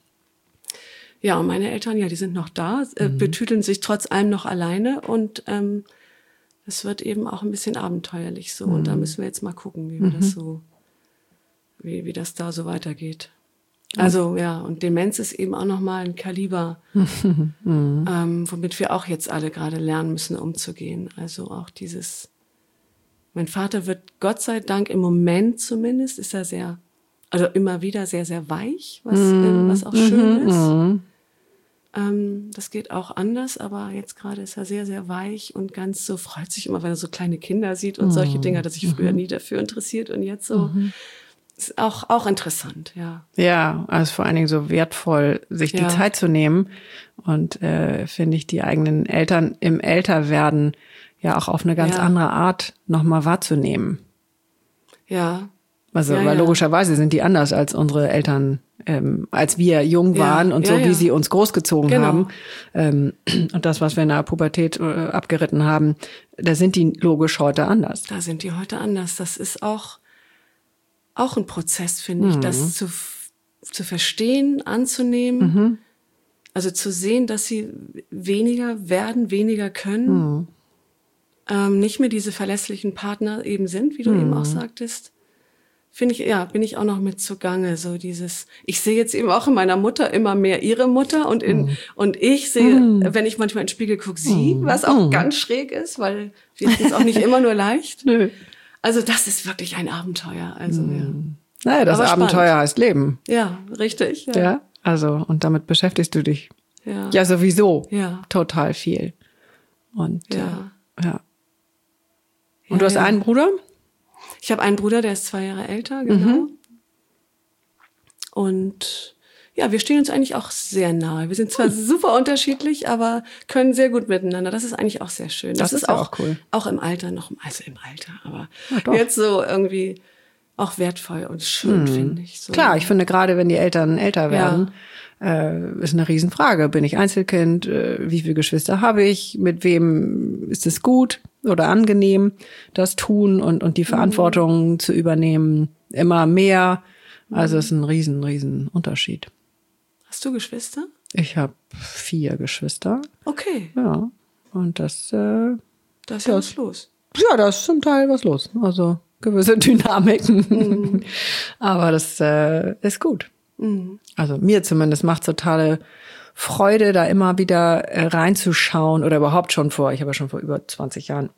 Ja, und meine Eltern, ja, die sind noch da, äh, betüteln sich trotz allem noch alleine und ähm, es wird eben auch ein bisschen abenteuerlich so. Und da müssen wir jetzt mal gucken, wie wir das so, wie, wie das da so weitergeht. Also ja, und Demenz ist eben auch nochmal ein Kaliber, ähm, womit wir auch jetzt alle gerade lernen müssen, umzugehen. Also auch dieses, mein Vater wird Gott sei Dank im Moment zumindest, ist er sehr, also immer wieder sehr, sehr weich, was, äh, was auch schön ist. Ähm, das geht auch anders, aber jetzt gerade ist er sehr, sehr weich und ganz so, freut sich immer, wenn er so kleine Kinder sieht und solche Dinge, hat er sich früher nie dafür interessiert und jetzt so. Ist auch, auch interessant, ja. Ja, also vor allen Dingen so wertvoll, sich die Ja. Zeit zu nehmen und äh, finde ich die eigenen Eltern im Älterwerden ja auch auf eine ganz Ja. andere Art nochmal wahrzunehmen. Ja, Also Ja, weil ja. logischerweise sind die anders als unsere Eltern, ähm, als wir jung Ja, waren und ja, so, wie ja. sie uns großgezogen Genau. haben. Ähm, und das, was wir in der Pubertät äh, abgeritten haben, da sind die logisch heute anders. da sind die heute anders. Das ist auch, auch ein Prozess, finde ich, das zu, zu verstehen, anzunehmen. Also zu sehen, dass sie weniger werden, weniger können. Ähm, nicht mehr diese verlässlichen Partner eben sind, wie du eben auch sagtest. Finde ich, ja, bin ich auch noch mit zugange. So dieses, ich sehe jetzt eben auch in meiner Mutter immer mehr ihre Mutter und in, und ich sehe, wenn ich manchmal in den Spiegel gucke, sie, was auch ganz schräg ist, weil wir sind es auch nicht immer nur leicht. Nö. Also das ist wirklich ein Abenteuer. Also ja. Naja, das Aber Abenteuer spannend. heißt Leben. Ja, richtig. Ja. Ja, also und damit beschäftigst du dich Ja. ja sowieso Ja. total viel. Und Ja. äh, ja. Und Ja, du hast ja. einen Bruder? Ich habe einen Bruder, der ist zwei Jahre älter, genau. Und ja, wir stehen uns eigentlich auch sehr nahe. Wir sind zwar super unterschiedlich, aber können sehr gut miteinander. Das ist eigentlich auch sehr schön. Das ist ja auch cool. Auch im Alter noch, also im Alter, aber Ja, doch. jetzt so irgendwie auch wertvoll und schön, finde ich. So. Klar, ich finde gerade, wenn die Eltern älter werden, äh, ist eine Riesenfrage. Bin ich Einzelkind? Äh, wie viele Geschwister habe ich? Mit wem ist es gut oder angenehm, das tun und, und die Verantwortung zu übernehmen? Immer mehr. Also es ist ein riesen, riesen Unterschied. Hast du Geschwister? Ich habe vier Geschwister. Okay. Ja. Und das, äh, da ist ja was los. Ja, da ist zum Teil was los. Also gewisse Dynamiken. Mhm. Aber das äh, ist gut. Mhm. Also mir zumindest macht es totale Freude, da immer wieder äh, reinzuschauen oder überhaupt schon vor, ich habe ja schon vor über zwanzig Jahren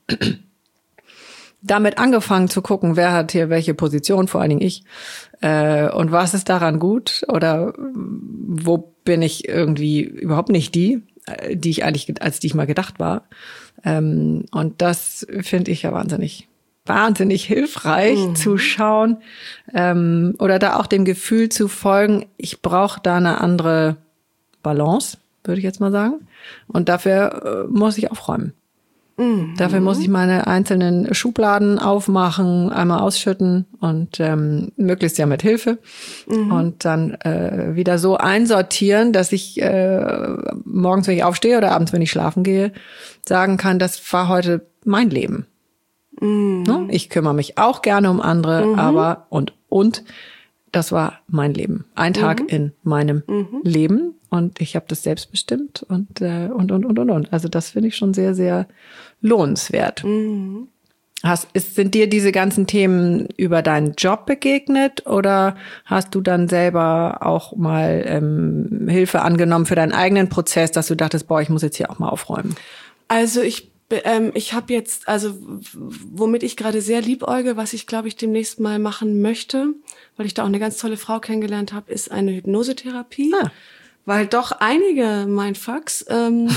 damit angefangen zu gucken, wer hat hier welche Position, vor allen Dingen ich, äh, und was ist daran gut oder wo bin ich irgendwie überhaupt nicht die, die ich eigentlich, als die ich mal gedacht war. Ähm, und das finde ich ja wahnsinnig, wahnsinnig hilfreich mhm. zu schauen ähm, oder da auch dem Gefühl zu folgen, ich brauche da eine andere Balance, würde ich jetzt mal sagen. Und dafür äh, muss ich aufräumen. Mhm. Dafür muss ich meine einzelnen Schubladen aufmachen, einmal ausschütten und ähm, möglichst ja mit Hilfe mhm. und dann äh, wieder so einsortieren, dass ich äh, morgens, wenn ich aufstehe oder abends, wenn ich schlafen gehe, sagen kann, das war heute mein Leben. Mhm. Ne? Ich kümmere mich auch gerne um andere, mhm. aber und und das war mein Leben. Ein Tag mhm. in meinem mhm. Leben und ich habe das selbst bestimmt und äh, und und und und und. Also das finde ich schon sehr, sehr lohnenswert. Mhm. Hast, ist, sind dir diese ganzen Themen über deinen Job begegnet oder hast du dann selber auch mal ähm, Hilfe angenommen für deinen eigenen Prozess, dass du dachtest, boah, ich muss jetzt hier auch mal aufräumen? Also ich ähm, ich habe jetzt, also womit ich gerade sehr liebäuge, was ich glaube ich demnächst mal machen möchte, weil ich da auch eine ganz tolle Frau kennengelernt habe, ist eine Hypnosetherapie, ah. weil doch einige Mindfucks ähm,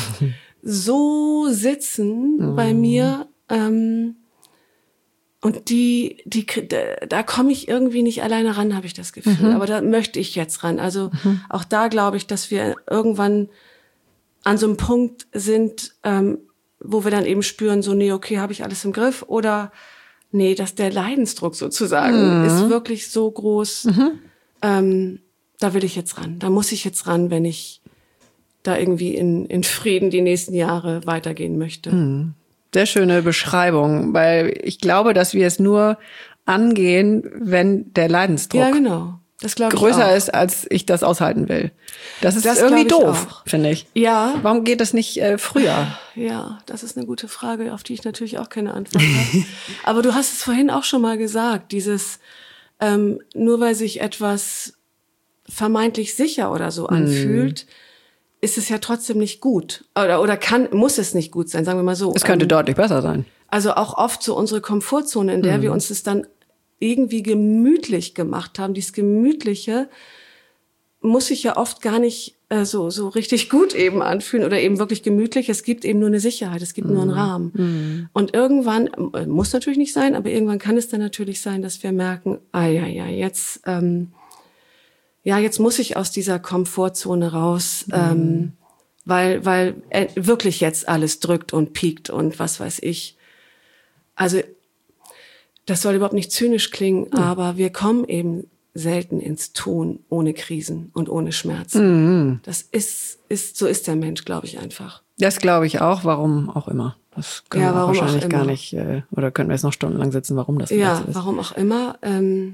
so sitzen mhm. bei mir ähm, und die, die, da, da komme ich irgendwie nicht alleine ran, habe ich das Gefühl. Mhm. Aber da möchte ich jetzt ran. Also mhm. auch da glaube ich, dass wir irgendwann an so einem Punkt sind, ähm, wo wir dann eben spüren, so, nee, okay, habe ich alles im Griff oder nee, dass der Leidensdruck sozusagen mhm. ist wirklich so groß. Mhm. Ähm, da will ich jetzt ran. Da muss ich jetzt ran, wenn ich da irgendwie in, in Frieden die nächsten Jahre weitergehen möchte. Mhm. Sehr schöne Beschreibung, weil ich glaube, dass wir es nur angehen, wenn der Leidensdruck ja, genau. Das glaub ich größer auch. ist, als ich das aushalten will. Das ist das irgendwie doof, finde ich. Ja. Warum geht das nicht äh, früher? Ja, das ist eine gute Frage, auf die ich natürlich auch keine Antwort habe. Aber du hast es vorhin auch schon mal gesagt, dieses ähm, nur weil sich etwas vermeintlich sicher oder so anfühlt, mm. ist es ja trotzdem nicht gut. Oder, oder kann, muss es nicht gut sein, sagen wir mal so. Es könnte ähm, deutlich besser sein. Also auch oft so unsere Komfortzone, in der mm. wir uns es dann irgendwie gemütlich gemacht haben. Dieses Gemütliche muss sich ja oft gar nicht äh, so so richtig gut eben anfühlen oder eben wirklich gemütlich. Es gibt eben nur eine Sicherheit, es gibt mm. nur einen Rahmen. Mm. Und irgendwann, äh, muss natürlich nicht sein, aber irgendwann kann es dann natürlich sein, dass wir merken, ah ja, ja, jetzt, ähm, ja, jetzt muss ich aus dieser Komfortzone raus, mm. ähm, weil weil äh, wirklich jetzt alles drückt und piekt und was weiß ich. Also das soll überhaupt nicht zynisch klingen, mhm. aber wir kommen eben selten ins Tun ohne Krisen und ohne Schmerzen. Mhm. Das ist, ist, so ist der Mensch, glaube ich, einfach. Das glaube ich auch, warum auch immer. Das können ja, wir wahrscheinlich gar nicht, äh, oder können wir jetzt noch stundenlang sitzen, warum das ja, so ist. Ja, warum auch immer. Ähm,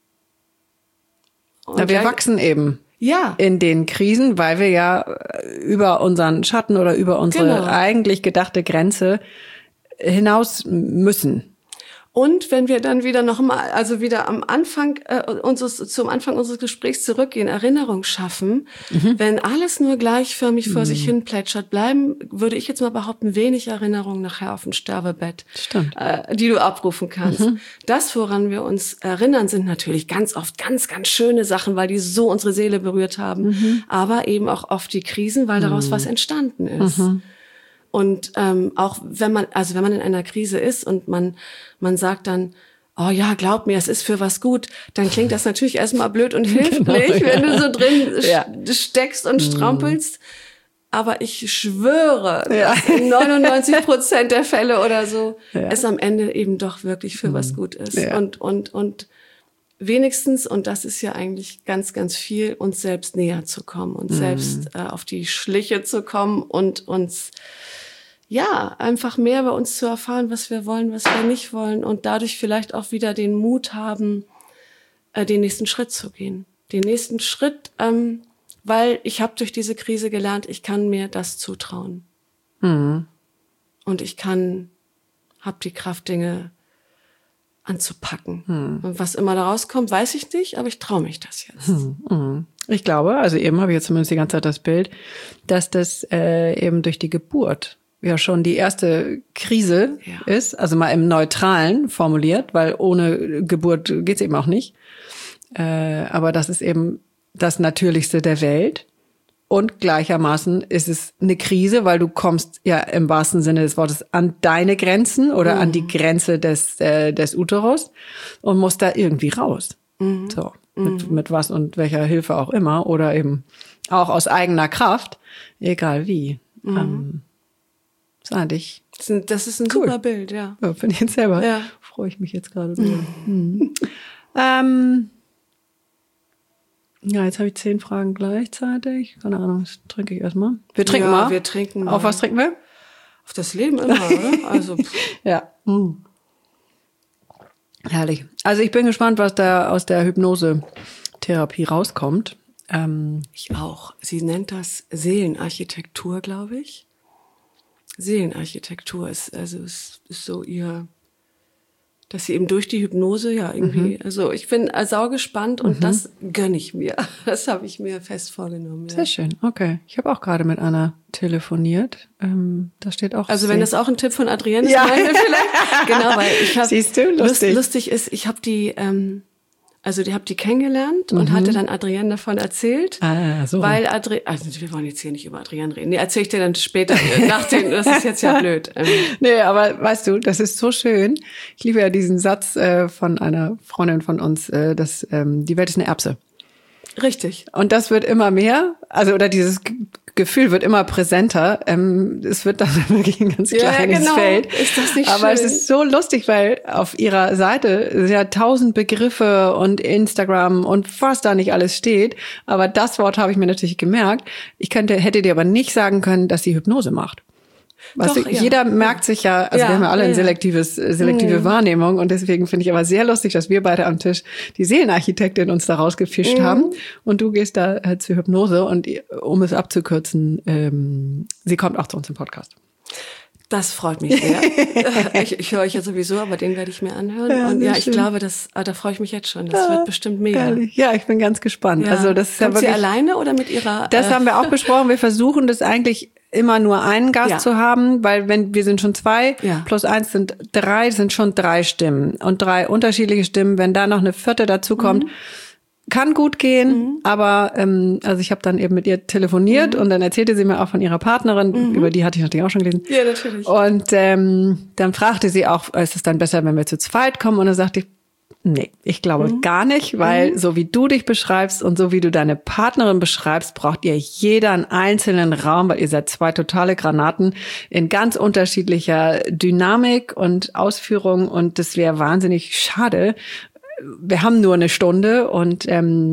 ja, wir wachsen eben. Ja. In den Krisen, weil wir ja über unseren Schatten oder über unsere genau. eigentlich gedachte Grenze hinaus müssen. Und wenn wir dann wieder noch mal, also wieder am Anfang äh, unseres, zum Anfang unseres Gesprächs zurückgehen, Erinnerung schaffen, mhm. wenn alles nur gleichförmig vor mhm. sich hin plätschert, bleiben, würde ich jetzt mal behaupten, wenig Erinnerungen nachher auf dem Sterbebett, äh, die du abrufen kannst. Mhm. Das, woran wir uns erinnern, sind natürlich ganz oft ganz, ganz schöne Sachen, weil die so unsere Seele berührt haben, mhm. aber eben auch oft die Krisen, weil daraus mhm. was entstanden ist. Mhm. Und ähm, auch wenn man, also wenn man in einer Krise ist und man man sagt dann, oh ja, glaub mir, es ist für was gut, dann klingt das natürlich erstmal blöd und hilft genau, nicht, ja. wenn du so drin ja. steckst und strampelst. Aber ich schwöre, ja. in neunundneunzig Prozent der Fälle oder so, ja. es am Ende eben doch wirklich für mhm. was gut ist. Ja. Und und und wenigstens, und das ist ja eigentlich ganz, ganz viel, uns selbst näher zu kommen, uns mhm. selbst äh, auf die Schliche zu kommen und uns ja, einfach mehr über uns zu erfahren, was wir wollen, was wir nicht wollen und dadurch vielleicht auch wieder den Mut haben, äh, den nächsten Schritt zu gehen. Den nächsten Schritt, ähm, weil ich habe durch diese Krise gelernt, ich kann mir das zutrauen. Mhm. Und ich kann, habe die Kraft, Dinge anzupacken. Mhm. Und was immer da rauskommt, weiß ich nicht, aber ich traue mich das jetzt. Mhm. Ich glaube, also eben habe ich jetzt zumindest die ganze Zeit das Bild, dass das äh, eben durch die Geburt ja schon die erste Krise Ja. ist, also mal im Neutralen formuliert, weil ohne Geburt geht's eben auch nicht. Äh, aber das ist eben das Natürlichste der Welt. Und gleichermaßen ist es eine Krise, weil du kommst ja im wahrsten Sinne des Wortes an deine Grenzen oder mhm. an die Grenze des, äh, des Uterus und musst da irgendwie raus. Mhm. So, mit, mhm. mit was und welcher Hilfe auch immer oder eben auch aus eigener Kraft, egal wie. Mhm. Ähm, das ist eigentlich Das ist ein, das ist ein cool. super Bild, ja. Ja, finde ich jetzt selber. Ja. Freue ich mich jetzt gerade drüber. Mhm. ähm, ja, jetzt habe ich zehn Fragen gleichzeitig. Keine Ahnung, das trinke ich erstmal. Wir trinken ja, mal. wir trinken mal. Auf was trinken wir? Auf das Leben immer, oder? Also, pff. Ja. Mhm. Herrlich. Also ich bin gespannt, was da aus der Hypnose-Therapie rauskommt. Ähm, Ich auch. Sie nennt das Seelenarchitektur, glaube ich. Seelenarchitektur ist, also ist, ist so ihr, dass sie eben durch die Hypnose ja irgendwie, mhm. also ich bin saugespannt und mhm. das gönne ich mir. Das habe ich mir fest vorgenommen. Ja. Sehr schön, okay. Ich habe auch gerade mit Anna telefoniert. Ähm, da steht auch. Also wenn das auch ein Tipp von Adrienne ist, ja. meine vielleicht. Genau, weil ich habe. Siehst du, lustig. Lustig ist, ich habe die, ähm, also die habe die kennengelernt und mhm. hatte dann Adrienne davon erzählt. Ah, so. Weil Adrienne, also wir wollen jetzt hier nicht über Adrienne reden. Nee, erzähle ich dir dann später, nach dem, das ist jetzt ja blöd. Ähm. Nee, aber weißt du, das ist so schön. Ich liebe ja diesen Satz äh, von einer Freundin von uns, äh, dass ähm, die Welt ist eine Erbse. Richtig. Und das wird immer mehr, also oder dieses G- Gefühl wird immer präsenter. Ähm, es wird dann wirklich ein ganz Ja, kleines genau. Feld. Ist das nicht Aber schön? es ist so lustig, weil auf ihrer Seite ja tausend Begriffe und Instagram und was da nicht alles steht. Aber das Wort habe ich mir natürlich gemerkt. Ich könnte, hätte dir aber nicht sagen können, dass sie Hypnose macht. Weißt Doch, du, ja. jeder merkt sich ja, also Ja, wir haben ja alle ja, ein ja. selektives, selektive Mhm. Wahrnehmung und deswegen finde ich aber sehr lustig, dass wir beide am Tisch die Seelenarchitektin uns da rausgefischt Mhm. haben und du gehst da äh, zur Hypnose und um es abzukürzen, ähm, sie kommt auch zu uns im Podcast. Das freut mich sehr. ich, ich höre euch ja sowieso, aber den werde ich mir anhören. Ja, und ja, ich schön. glaube, das, ah, da freue ich mich jetzt schon. Das wird bestimmt mega. Ehrlich. Ja, ich bin ganz gespannt. Ja. Also das ist ja Kommt sie wirklich, alleine oder mit ihrer? das äh, haben wir auch besprochen. Wir versuchen das eigentlich immer nur einen Gast Ja. zu haben, weil wenn wir sind schon zwei, Ja. plus eins sind drei, sind schon drei Stimmen und drei unterschiedliche Stimmen. Wenn da noch eine vierte dazu kommt, Mhm. kann gut gehen, aber ähm, also ich habe dann eben mit ihr telefoniert Mhm. und dann erzählte sie mir auch von ihrer Partnerin, über die hatte ich natürlich auch schon gelesen. Ja, natürlich. Und ähm, dann fragte sie auch, ist es dann besser, wenn wir zu zweit kommen? Und dann sagte ich, nee, ich glaube Mhm. gar nicht, weil so wie du dich beschreibst und so wie du deine Partnerin beschreibst, braucht ihr jeder einen einzelnen Raum, weil ihr seid zwei totale Granaten in ganz unterschiedlicher Dynamik und Ausführung und das wäre wahnsinnig schade. Wir haben nur eine Stunde und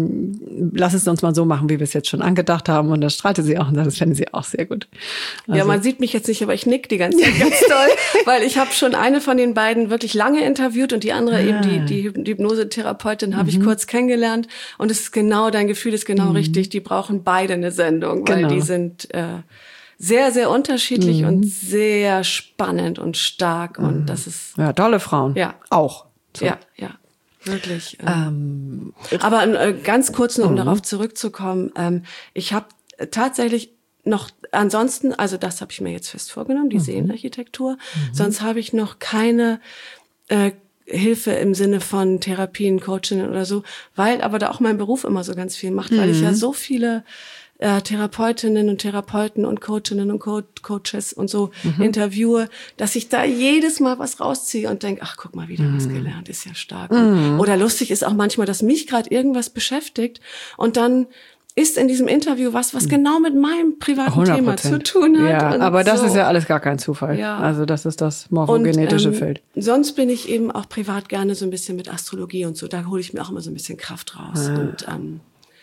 ähm, lass es uns mal so machen, wie wir es jetzt schon angedacht haben. Und das strahlte sie auch und das fände sie auch sehr gut. Also, Ja, man sieht mich jetzt nicht, aber ich nick die ganze Zeit ganz toll, weil ich habe schon eine von den beiden wirklich lange interviewt und die andere eben die die Hyp- die Hypnosetherapeutin habe ich kurz kennengelernt und es ist genau, dein Gefühl ist genau richtig, die brauchen beide eine Sendung, weil Genau. die sind äh, sehr, sehr unterschiedlich und sehr spannend und stark und das ist, ja, tolle Frauen. Ja. Auch. So. ja, ja, wirklich. äh, Ähm, Aber äh, ganz kurz nur, um darauf zurückzukommen, ähm, ich habe tatsächlich noch ansonsten, also das habe ich mir jetzt fest vorgenommen, die Seelenarchitektur, sonst habe ich noch keine äh, Hilfe im Sinne von Therapien, Coaching oder so, weil aber da auch mein Beruf immer so ganz viel macht, weil ich ja so viele äh, Therapeutinnen und Therapeuten und Coachinnen und Co- Coaches und so interviewe, dass ich da jedes Mal was rausziehe und denke, ach, guck mal, wieder was gelernt, ist ja stark. Oder lustig ist auch manchmal, dass mich gerade irgendwas beschäftigt und dann ist in diesem Interview was, was genau mit meinem privaten hundert Thema Prozent. zu tun hat. Ja, und aber das so. ist ja alles gar kein Zufall. Ja. Also das ist das morphogenetische Und, ähm, Feld. Sonst bin ich eben auch privat gerne so ein bisschen mit Astrologie und so. Da hole ich mir auch immer so ein bisschen Kraft raus. Ah. Und ähm,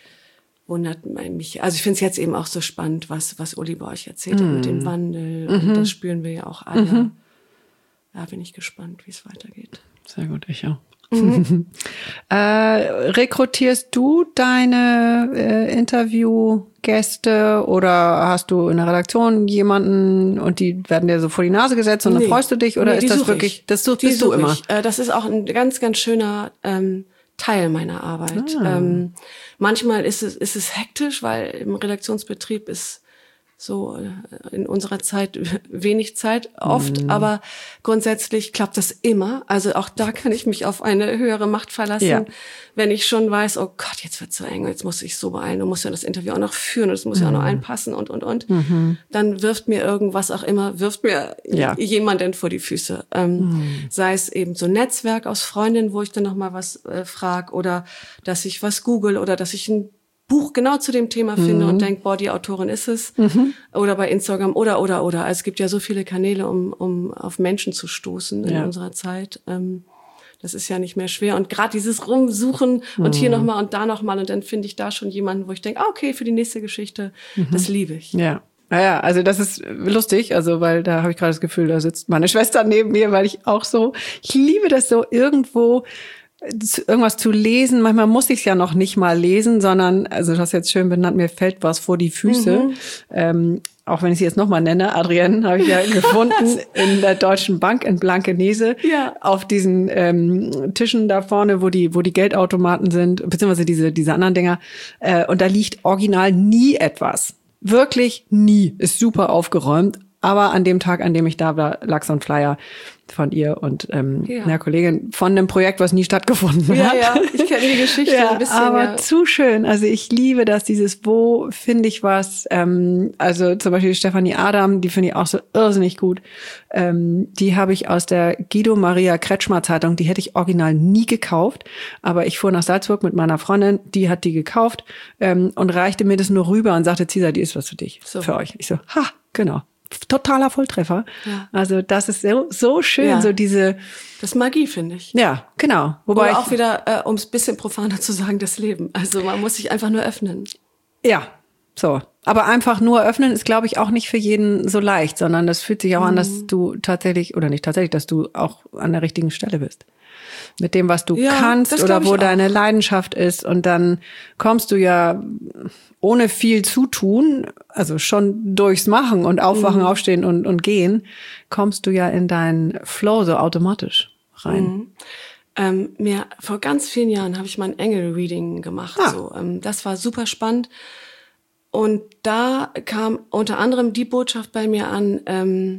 wundert mich. Also ich finde es jetzt eben auch so spannend, was, was Uli bei euch erzählt hat mit dem Wandel. Und das spüren wir ja auch alle. Da bin ich gespannt, wie es weitergeht. Sehr gut, ich auch. Mhm. äh, rekrutierst du deine äh, Interviewgäste oder hast du in der Redaktion jemanden und die werden dir so vor die Nase gesetzt und dann Nee. freust du dich oder Nee, die ist das such wirklich, ich. das such, Die bist du such immer? Ich. Äh, das ist auch ein ganz, ganz schöner ähm, Teil meiner Arbeit. Ah. Ähm, manchmal ist es, ist es hektisch, weil im Redaktionsbetrieb ist so äh, in unserer Zeit wenig Zeit oft, Mhm. aber grundsätzlich klappt das immer. Also auch da kann ich mich auf eine höhere Macht verlassen, Ja. wenn ich schon weiß, oh Gott, jetzt wird's so eng, jetzt muss ich so beeilen, du musst ja das Interview auch noch führen und es muss ja auch noch einpassen und, und, und. Mhm. Dann wirft mir irgendwas auch immer, wirft mir Ja. jemanden vor die Füße. Ähm, Mhm. Sei es eben so ein Netzwerk aus Freundinnen, wo ich dann nochmal was äh, frage oder dass ich was google oder dass ich ein Buch genau zu dem Thema finde Mhm. und denke, boah, die Autorin ist es. Mhm. Oder bei Instagram oder, oder, oder. Also es gibt ja so viele Kanäle, um, um auf Menschen zu stoßen in Ja. unserer Zeit. Ähm, das ist ja nicht mehr schwer. Und gerade dieses Rumsuchen und hier nochmal und da nochmal und dann finde ich da schon jemanden, wo ich denke, ah, okay, für die nächste Geschichte, das liebe ich. Ja. Naja, also das ist lustig, also weil da habe ich gerade das Gefühl, da sitzt meine Schwester neben mir, weil ich auch so, ich liebe das so irgendwo irgendwas zu lesen. Manchmal muss ich es ja noch nicht mal lesen, sondern, also du hast jetzt schön benannt, mir fällt was vor die Füße. Mhm. Ähm, auch wenn ich sie jetzt nochmal nenne, Adrienne habe ich ja gefunden in der Deutschen Bank in Blankenese, ja. auf diesen ähm, Tischen da vorne, wo die wo die Geldautomaten sind, beziehungsweise diese diese anderen Dinger. Äh, und da liegt original nie etwas. Wirklich nie. Ist super aufgeräumt. Aber an dem Tag, an dem ich da war, lag so ein Flyer von ihr und ähm, ja. einer Kollegin von einem Projekt, was nie stattgefunden ja, hat. Ja, ja, ich kenne die Geschichte ja, ein bisschen. Aber ja. zu schön. Also ich liebe das, dieses Wo finde ich was. Ähm, also zum Beispiel Stefanie Adam, die finde ich auch so irrsinnig gut. Ähm, die habe ich aus der Guido Maria Kretschmer Zeitung, die hätte ich original nie gekauft. Aber ich fuhr nach Salzburg mit meiner Freundin, die hat die gekauft ähm, und reichte mir das nur rüber und sagte, Cesar, die ist was für dich, so. für euch. Ich so, ha, genau. Totaler Volltreffer. Ja. Also das ist so, so schön, ja. so diese... Das ist Magie, finde ich. Ja, genau. Wobei Oder auch wieder, äh, um es ein bisschen profaner zu sagen, das Leben. Also man muss sich einfach nur öffnen. Ja, so. Aber einfach nur öffnen ist, glaube ich, auch nicht für jeden so leicht, sondern das fühlt sich auch mhm. an, dass du tatsächlich, oder nicht tatsächlich, dass du auch an der richtigen Stelle bist. Mit dem, was du ja, kannst oder wo deine auch. Leidenschaft ist. Und dann kommst du ja ohne viel zu tun, also schon durchs Machen und Aufwachen, mhm. Aufstehen und, und Gehen, kommst du ja in deinen Flow so automatisch rein. Mhm. Ähm, mir, vor ganz vielen Jahren habe ich mal ein Engel-Reading gemacht. Ah. So, ähm, das war super spannend. Und da kam unter anderem die Botschaft bei mir an, ähm,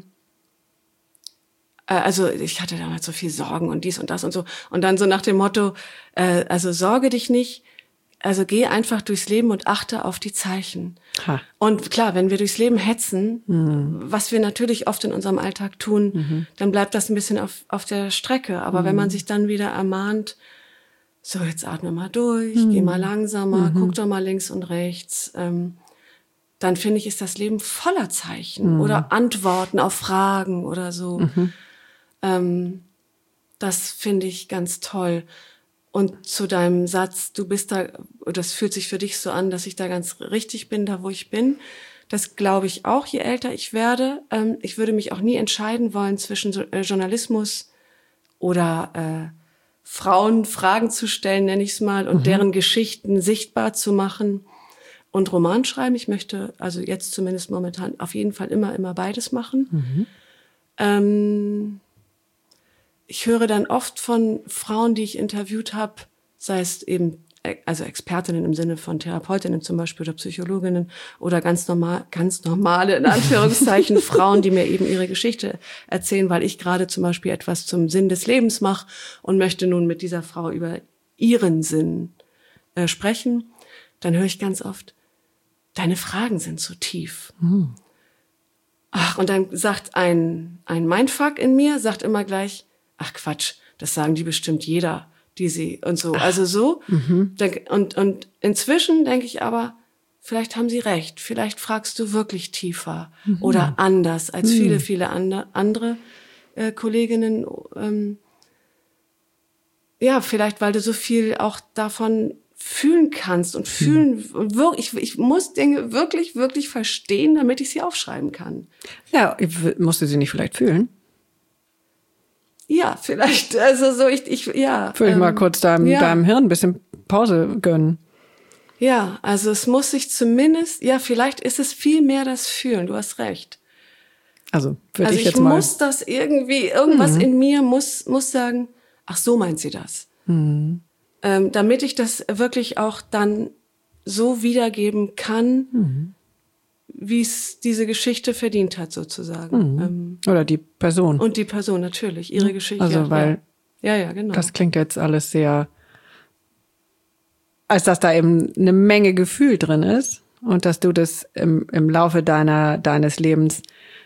also ich hatte damals so viel Sorgen und dies und das und so. Und dann so nach dem Motto, äh, also sorge dich nicht, also geh einfach durchs Leben und achte auf die Zeichen. Ha. Und klar, wenn wir durchs Leben hetzen, mhm. was wir natürlich oft in unserem Alltag tun, mhm. dann bleibt das ein bisschen auf, auf der Strecke. Aber mhm. wenn man sich dann wieder ermahnt, so jetzt atme mal durch, mhm. geh mal langsamer, mhm. guck doch mal links und rechts, ähm, dann finde ich, ist das Leben voller Zeichen mhm. oder Antworten auf Fragen oder so. Mhm. Ähm, das finde ich ganz toll. Und zu deinem Satz, du bist da, das fühlt sich für dich so an, dass ich da ganz richtig bin, da wo ich bin. Das glaube ich auch, je älter ich werde. Ähm, ich würde mich auch nie entscheiden wollen zwischen so, äh, Journalismus oder äh, Frauen Fragen zu stellen, nenne ich es mal, und mhm. deren Geschichten sichtbar zu machen und Roman schreiben. Ich möchte also jetzt zumindest momentan auf jeden Fall immer, immer beides machen. Mhm. Ähm, Ich höre dann oft von Frauen, die ich interviewt habe, sei es eben also Expertinnen im Sinne von Therapeutinnen zum Beispiel oder Psychologinnen oder ganz normal, ganz normale in Anführungszeichen Frauen, die mir eben ihre Geschichte erzählen, weil ich gerade zum Beispiel etwas zum Sinn des Lebens mache und möchte nun mit dieser Frau über ihren Sinn äh, sprechen. Dann höre ich ganz oft: Deine Fragen sind so tief. Mhm. Ach, und dann sagt ein ein Mindfuck in mir sagt immer gleich: Ach Quatsch, das sagen die bestimmt jeder, die sie und so. Ach, also so. Mhm. Und, und inzwischen denke ich aber, vielleicht haben sie recht. Vielleicht fragst du wirklich tiefer mhm. oder anders als mhm. viele, viele andre, andere äh, Kolleginnen. Ähm, ja, vielleicht, weil du so viel auch davon fühlen kannst und fühlen. Mhm. Und wirklich, ich, ich muss Dinge wirklich, wirklich verstehen, damit ich sie aufschreiben kann. Ja, musst du sie nicht vielleicht fühlen? Ja, vielleicht. Also so, ich, ich ja. Würde ich ähm, mal kurz deinem, ja. deinem Hirn ein bisschen Pause gönnen. Ja, also es muss sich zumindest, ja, vielleicht ist es viel mehr das Fühlen, du hast recht. Also würde Also ich ich jetzt mal... muss das irgendwie, irgendwas mhm. in mir muss, muss sagen, ach, so meint sie das. Mhm. Ähm, damit ich das wirklich auch dann so wiedergeben kann, mhm. wie es diese Geschichte verdient hat, sozusagen. Mhm. Ähm, Oder die Person. Und die Person, natürlich, ihre Geschichte. Also, weil ja, ja, ja, genau. Das klingt jetzt alles sehr, als dass da eben eine Menge Gefühl drin ist und dass du das im, im Laufe deiner, deines Lebens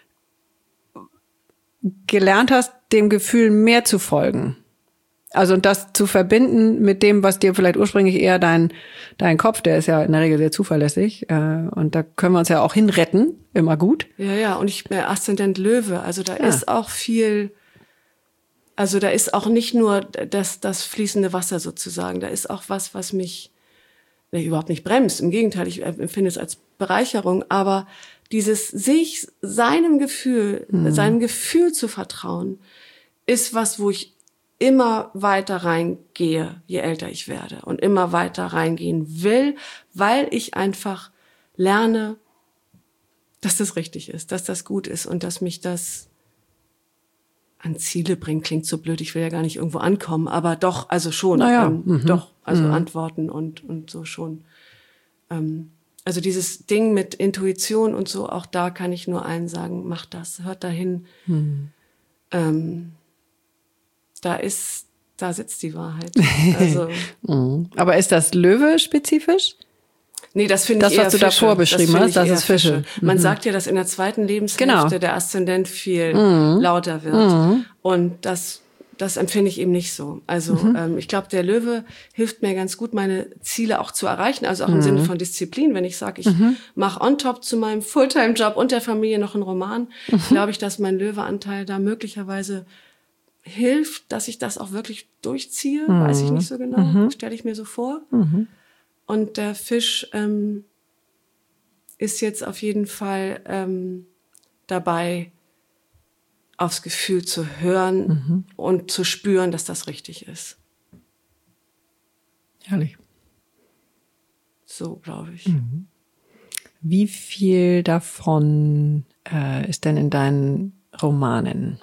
gelernt hast, dem Gefühl mehr zu folgen. Also und das zu verbinden mit dem, was dir vielleicht ursprünglich eher dein, dein Kopf, der ist ja in der Regel sehr zuverlässig, äh, und da können wir uns ja auch hinretten, immer gut. Ja, ja, und ich bin Aszendent Löwe, also da ja. ist auch viel, also da ist auch nicht nur das, das fließende Wasser sozusagen, da ist auch was, was mich nee, überhaupt nicht bremst, im Gegenteil, ich empfinde es als Bereicherung, aber dieses sich seinem Gefühl, mhm. seinem Gefühl zu vertrauen, ist was, wo ich immer weiter reingehe, je älter ich werde und immer weiter reingehen will, weil ich einfach lerne, dass das richtig ist, dass das gut ist und dass mich das an Ziele bringt. Klingt so blöd, ich will ja gar nicht irgendwo ankommen, aber doch, also schon, naja. ähm, mhm. doch, also mhm. Antworten und und so schon. Ähm, also dieses Ding mit Intuition und so, auch da kann ich nur allen sagen, macht das, hört dahin. Mhm. Ähm, Da ist, da sitzt die Wahrheit. Also, aber ist das Löwe spezifisch? Nee, das finde ich eher Das, was du Fische. davor beschrieben das hast, das ist Fische. Fische. Man mhm. sagt ja, dass in der zweiten Lebenshälfte genau. der Aszendent viel mhm. lauter wird. Mhm. Und das, das empfinde ich eben nicht so. Also mhm. ähm, ich glaube, der Löwe hilft mir ganz gut, meine Ziele auch zu erreichen. Also auch im mhm. Sinne von Disziplin. Wenn ich sage, ich mhm. mache on top zu meinem Fulltime-Job und der Familie noch einen Roman, mhm. glaube ich, dass mein Löwe-Anteil da möglicherweise hilft, dass ich das auch wirklich durchziehe, mhm. weiß ich nicht so genau, mhm. stelle ich mir so vor. Mhm. Und der Fisch ähm, ist jetzt auf jeden Fall ähm, dabei, aufs Gefühl zu hören mhm. und zu spüren, dass das richtig ist. Herrlich. So, glaube ich. Mhm. Wie viel davon äh, ist denn in deinen Romanen?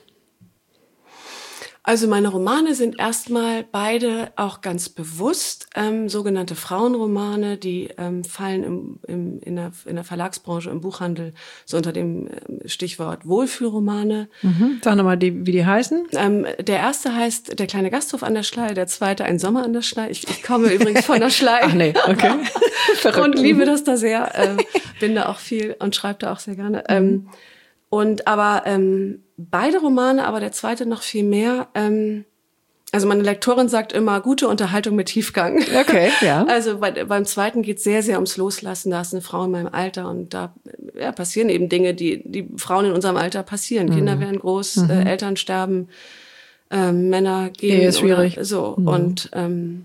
Also meine Romane sind erstmal beide auch ganz bewusst ähm, sogenannte Frauenromane, die ähm, fallen im, im, in, der, in der Verlagsbranche, im Buchhandel, so unter dem Stichwort Wohlfühlromane. Mhm. Sag nochmal, die, wie die heißen. Ähm, der erste heißt Der kleine Gasthof an der Schlei, der zweite Ein Sommer an der Schlei. Ich, ich komme übrigens von der Schlei. Ach nee, okay. Und liebe das da sehr, äh, bin da auch viel und schreibe da auch sehr gerne. Mhm. Ähm, und aber ähm, beide Romane, aber der zweite noch viel mehr. Ähm, also meine Lektorin sagt immer, gute Unterhaltung mit Tiefgang. Okay, ja. Also bei, beim zweiten geht es sehr, sehr ums Loslassen. Da ist eine Frau in meinem Alter und da ja, passieren eben Dinge, die die Frauen in unserem Alter passieren. Mhm. Kinder werden groß, mhm. äh, Eltern sterben, äh, Männer gehen. Ja, ist schwierig. Oder so. Mhm. Und ähm,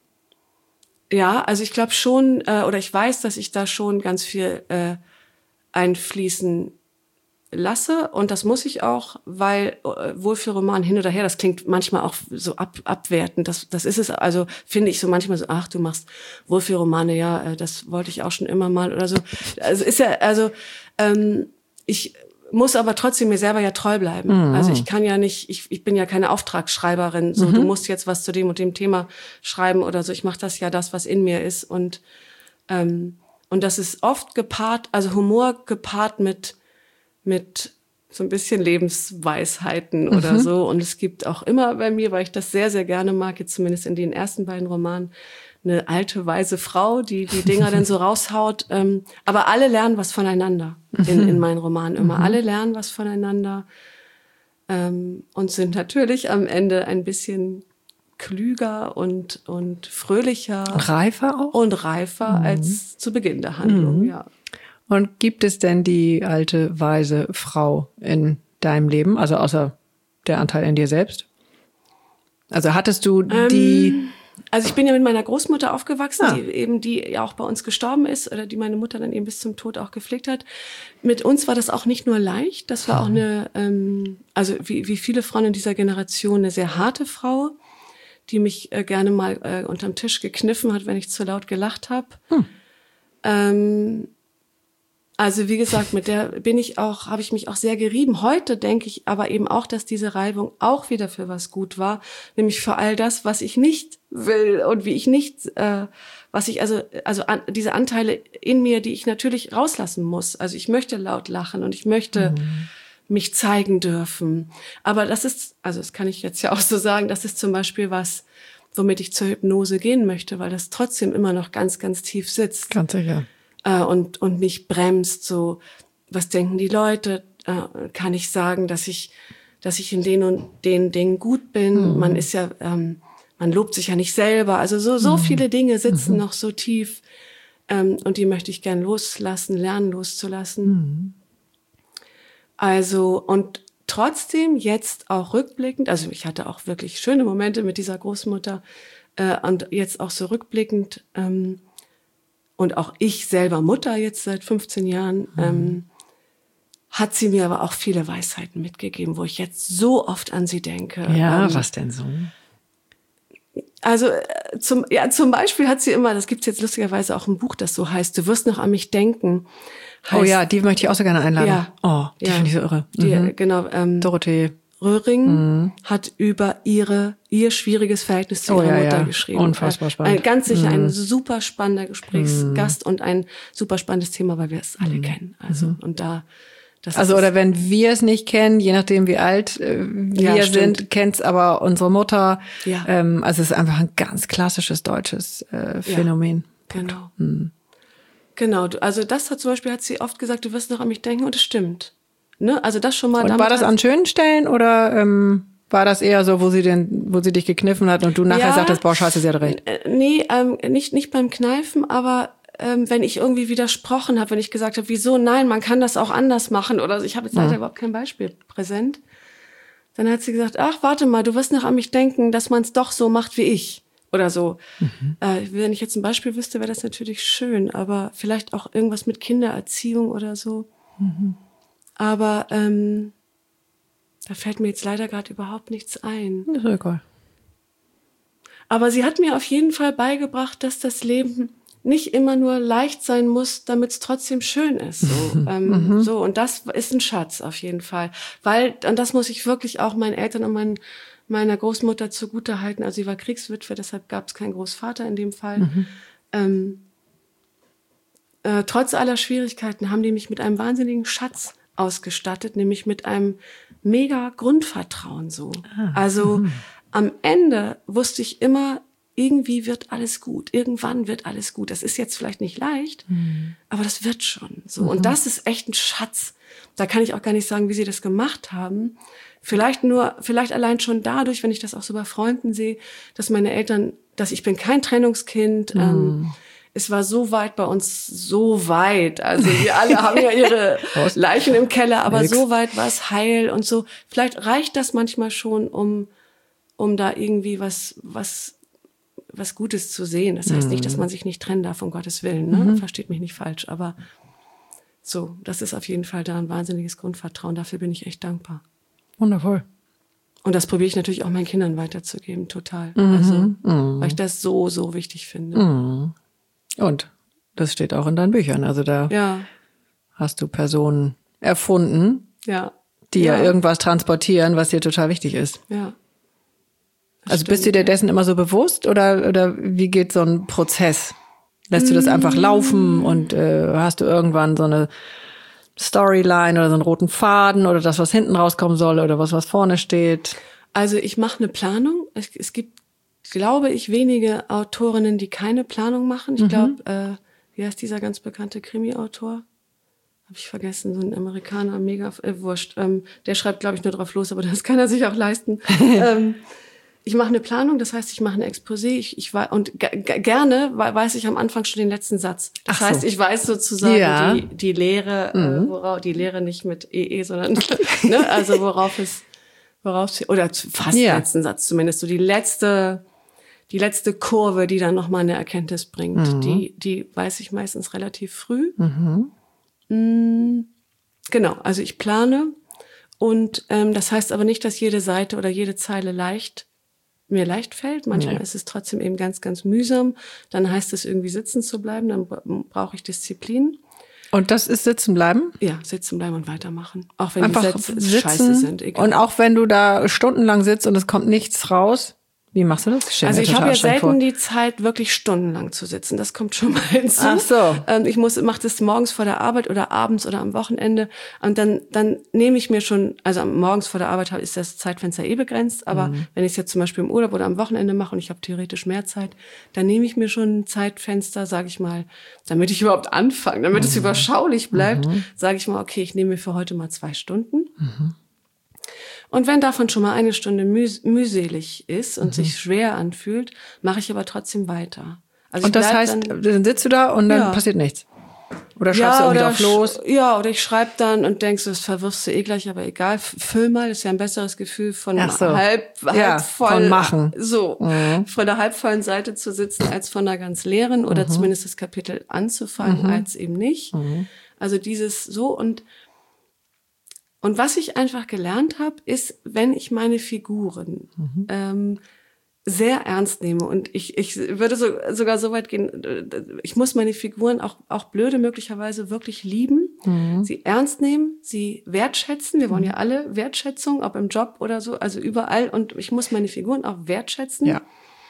ja, also ich glaube schon, äh, oder ich weiß, dass ich da schon ganz viel äh, einfließen lasse und das muss ich auch, weil äh, Wohlfühlroman hin oder her, das klingt manchmal auch so ab, abwertend, das, das ist es, also finde ich so manchmal so, ach, du machst Wohlfühlromane, ja, äh, das wollte ich auch schon immer mal oder so. Also ist ja, also ähm, ich muss aber trotzdem mir selber ja treu bleiben. Mhm. Also ich kann ja nicht, ich, ich bin ja keine Auftragsschreiberin, so mhm. du musst jetzt was zu dem und dem Thema schreiben oder so. Ich mache das ja das, was in mir ist und ähm, und das ist oft gepaart, also Humor gepaart mit mit so ein bisschen Lebensweisheiten mhm. oder so. Und es gibt auch immer bei mir, weil ich das sehr, sehr gerne mag, jetzt zumindest in den ersten beiden Romanen, eine alte, weise Frau, die die Dinger dann so raushaut. Ähm, aber alle lernen was voneinander in, in meinen Romanen immer. Mhm. Alle lernen was voneinander ähm, und sind natürlich am Ende ein bisschen klüger und, und fröhlicher. Reifer auch? Und reifer mhm. als zu Beginn der Handlung, mhm. ja. Und gibt es denn die alte, weise Frau in deinem Leben, also außer der Anteil in dir selbst? Also hattest du die, ähm, Also ich bin ja mit meiner Großmutter aufgewachsen, Ah. die eben die ja auch bei uns gestorben ist oder die meine Mutter dann eben bis zum Tod auch gepflegt hat. Mit uns war das auch nicht nur leicht, das war auch eine, ähm, also wie, wie viele Frauen in dieser Generation, eine sehr harte Frau, die mich äh, gerne mal äh, unterm Tisch gekniffen hat, wenn ich zu laut gelacht habe. Hm. Ähm, Also wie gesagt, mit der bin ich auch, habe ich mich auch sehr gerieben. Heute denke ich aber eben auch, dass diese Reibung auch wieder für was gut war, nämlich für all das, was ich nicht will und wie ich nicht, äh, was ich also also an, diese Anteile in mir, die ich natürlich rauslassen muss. Also ich möchte laut lachen und ich möchte mhm. mich zeigen dürfen. Aber das ist, also das kann ich jetzt ja auch so sagen, das ist zum Beispiel was, womit ich zur Hypnose gehen möchte, weil das trotzdem immer noch ganz, ganz tief sitzt. Ganz sicher. Äh, und, und mich bremst, so, was denken die Leute? Äh, kann ich sagen, dass ich, dass ich in den und den Dingen gut bin? Mhm. Man ist ja, ähm, man lobt sich ja nicht selber. Also so, so mhm. viele Dinge sitzen mhm. noch so tief. Ähm, und die möchte ich gern loslassen, lernen loszulassen. Mhm. Also, und trotzdem jetzt auch rückblickend, also ich hatte auch wirklich schöne Momente mit dieser Großmutter, äh, und jetzt auch so rückblickend, ähm, und auch ich selber Mutter jetzt seit fünfzehn Jahren, mhm. ähm, hat sie mir aber auch viele Weisheiten mitgegeben, wo ich jetzt so oft an sie denke. Ja, ähm, was denn so? Also äh, zum, ja, zum Beispiel hat sie immer, das gibt's jetzt lustigerweise auch ein Buch, das so heißt, du wirst noch an mich denken. Heißt, oh ja, die möchte ich auch so gerne einladen. Ja, oh, die ja, finde ich so irre. Die, mhm. Genau. Ähm, Dorothee Röhring mhm. hat über ihre ihr schwieriges Verhältnis zu oh, ihrer ja, Mutter ja. geschrieben. Unfassbar spannend. Ein, ganz sicher mhm. ein super spannender Gesprächsgast mhm. und ein super spannendes Thema, weil wir es alle mhm. kennen. Also mhm. und da das also ist oder wenn wir es nicht kennen, je nachdem wie alt äh, wir ja, sind, kennt's aber unsere Mutter. Ja. Ähm, also es ist einfach ein ganz klassisches deutsches äh, Phänomen. Ja, genau. Mhm. Genau. Also das hat zum Beispiel hat sie oft gesagt, du wirst noch an mich denken und es stimmt. Ne? Also das schon mal. Und war das an schönen Stellen oder ähm, war das eher so, wo sie den, wo sie dich gekniffen hat und du nachher ja, sagtest, boah, scheiße, sie hat recht? Äh, nee, ähm, nicht nicht beim Kneifen, aber ähm, wenn ich irgendwie widersprochen habe, wenn ich gesagt habe, wieso, nein, man kann das auch anders machen oder ich habe jetzt leider ja. überhaupt kein Beispiel präsent, dann hat sie gesagt, ach, warte mal, du wirst noch an mich denken, dass man es doch so macht wie ich oder so. Mhm. Äh, wenn ich jetzt ein Beispiel wüsste, wäre das natürlich schön, aber vielleicht auch irgendwas mit Kindererziehung oder so. Mhm. Aber ähm, da fällt mir jetzt leider gerade überhaupt nichts ein. Das ist egal. Aber sie hat mir auf jeden Fall beigebracht, dass das Leben nicht immer nur leicht sein muss, damit es trotzdem schön ist. So, ähm, mhm. so, und das ist ein Schatz auf jeden Fall. Weil, und das muss ich wirklich auch meinen Eltern und meinen, meiner Großmutter zugutehalten. Also sie war Kriegswitwe, deshalb gab es keinen Großvater in dem Fall. Mhm. Ähm, äh, trotz aller Schwierigkeiten haben die mich mit einem wahnsinnigen Schatz ausgestattet, nämlich mit einem mega Grundvertrauen so. Ah. Also mhm. am Ende wusste ich immer, irgendwie wird alles gut. Irgendwann wird alles gut. Das ist jetzt vielleicht nicht leicht, mhm. aber das wird schon so. Mhm. Und das ist echt ein Schatz. Da kann ich auch gar nicht sagen, wie sie das gemacht haben. Vielleicht nur, vielleicht allein schon dadurch, wenn ich das auch so bei Freunden sehe, dass meine Eltern, dass ich bin kein Trennungskind, mhm. ähm, es war so weit bei uns, so weit. Also wir alle haben ja ihre Leichen im Keller, aber Nix. So weit war es heil und so. Vielleicht reicht das manchmal schon, um um da irgendwie was was was Gutes zu sehen. Das heißt mhm. nicht, dass man sich nicht trennen darf, um Gottes Willen. Ne? Mhm. Versteht mich nicht falsch, aber so, das ist auf jeden Fall da ein wahnsinniges Grundvertrauen. Dafür bin ich echt dankbar. Wundervoll. Und das probiere ich natürlich auch meinen Kindern weiterzugeben, total. Mhm. Also, mhm. weil ich das so, so wichtig finde. Mhm. Und das steht auch in deinen Büchern. Also da ja. hast du Personen erfunden, ja. die ja. ja irgendwas transportieren, was dir total wichtig ist. Ja. Das also stimmt, bist du dir dessen immer so bewusst oder oder wie geht so ein Prozess? Lässt du das einfach laufen und äh, hast du irgendwann so eine Storyline oder so einen roten Faden oder das, was hinten rauskommen soll oder was, was vorne steht? Also ich mache eine Planung. Es, es gibt, glaube ich, wenige Autorinnen, die keine Planung machen. Ich mhm. glaube, äh, wie heißt dieser ganz bekannte Krimi-Autor? Habe ich vergessen, so ein Amerikaner, mega äh, wurscht. Ähm, der schreibt, glaube ich, nur drauf los, aber das kann er sich auch leisten. ähm, Ich mache eine Planung, das heißt, ich mache ein Exposé, ich, ich weiß, und g- g- gerne weiß ich am Anfang schon den letzten Satz. Das Ach heißt, so. ich weiß sozusagen ja. die, die Lehre, mhm. äh, worauf, die Lehre nicht mit E E, sondern, ne, also worauf es, worauf es, oder fast ja. letzten Satz zumindest, so die letzte, die letzte Kurve, die dann nochmal eine Erkenntnis bringt, mhm. die, die weiß ich meistens relativ früh. Mhm. Mm, genau, also ich plane und ähm, das heißt aber nicht, dass jede Seite oder jede Zeile leicht mir leicht fällt. Manchmal nee. ist es trotzdem eben ganz, ganz mühsam. Dann heißt es irgendwie sitzen zu bleiben, dann brauche ich Disziplin. Und das ist sitzen bleiben? Ja, sitzen bleiben und weitermachen. Auch wenn Einfach die Sätze sitzen scheiße sind. Egal. Und auch wenn du da stundenlang sitzt und es kommt nichts raus. Wie machst du das? Also ich habe ja selten vor. die Zeit, wirklich stundenlang zu sitzen. Das kommt schon mal hinzu. Ach so. Ähm, ich muss, mache das morgens vor der Arbeit oder abends oder am Wochenende. Und dann, dann nehme ich mir schon, also morgens vor der Arbeit ist das Zeitfenster eh begrenzt. Aber mhm. wenn ich es jetzt zum Beispiel im Urlaub oder am Wochenende mache und ich habe theoretisch mehr Zeit, dann nehme ich mir schon ein Zeitfenster, sage ich mal, damit ich überhaupt anfange, damit mhm. es überschaulich bleibt, mhm. sage ich mal, okay, ich nehme mir für heute mal zwei Stunden. Mhm. Und wenn davon schon mal eine Stunde müh- mühselig ist und mhm. sich schwer anfühlt, mache ich aber trotzdem weiter. Also und das heißt, dann, dann sitzt du da und dann ja. passiert nichts? Oder schreibst ja, du irgendwie drauf los? Ja, oder ich schreibe dann und denkst, das verwirfst du eh gleich, aber egal. Füll mal, ist ja ein besseres Gefühl von Ach so. halb, halb ja, voll. Von machen. So, mhm. von der halbvollen Seite zu sitzen, als von der ganz leeren oder mhm. zumindest das Kapitel anzufangen, mhm. als eben nicht. Mhm. Also dieses so und Und was ich einfach gelernt habe, ist, wenn ich meine Figuren mhm. ähm, sehr ernst nehme und ich ich würde so, sogar so weit gehen, ich muss meine Figuren auch auch blöde möglicherweise wirklich lieben, mhm. sie ernst nehmen, sie wertschätzen. Wir wollen ja alle Wertschätzung, ob im Job oder so, also überall. Und ich muss meine Figuren auch wertschätzen. Ja.